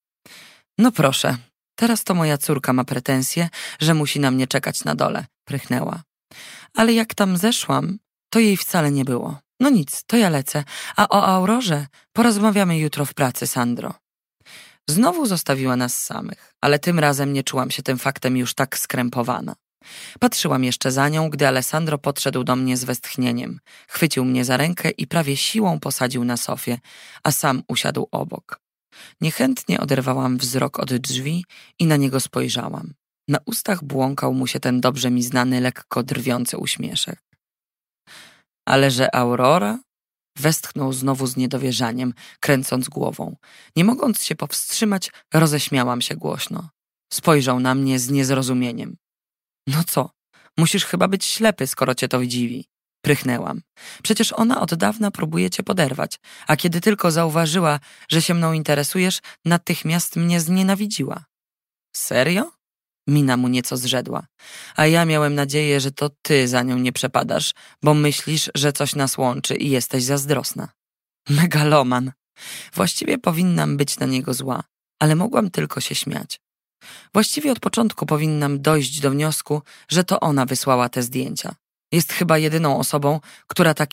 No proszę, teraz to moja córka ma pretensje, że musi na mnie czekać na dole, prychnęła. Ale jak tam zeszłam, to jej wcale nie było. No nic, to ja lecę, a o Aurorze porozmawiamy jutro w pracy, Sandro. Znowu zostawiła nas samych, ale tym razem nie czułam się tym faktem już tak skrępowana. Patrzyłam jeszcze za nią, gdy Alessandro podszedł do mnie z westchnieniem. Chwycił mnie za rękę i prawie siłą posadził na sofie, a sam usiadł obok. Niechętnie oderwałam wzrok od drzwi i na niego spojrzałam. Na ustach błąkał mu się ten dobrze mi znany, lekko drwiący uśmieszek. Ale że Aurora? Westchnął znowu z niedowierzaniem, kręcąc głową. Nie mogąc się powstrzymać, roześmiałam się głośno. Spojrzał na mnie z niezrozumieniem. No co? Musisz chyba być ślepy, skoro cię to dziwi. Prychnęłam. Przecież ona od dawna próbuje cię poderwać, a kiedy tylko zauważyła, że się mną interesujesz, natychmiast mnie znienawidziła. Serio? Mina mu nieco zrzedła. A ja miałem nadzieję, że to ty za nią nie przepadasz, bo myślisz, że coś nas łączy i jesteś zazdrosna. Megaloman. Właściwie powinnam być na niego zła, ale mogłam tylko się śmiać. Właściwie od początku powinnam dojść do wniosku, że to ona wysłała te zdjęcia. Jest chyba jedyną osobą, która tak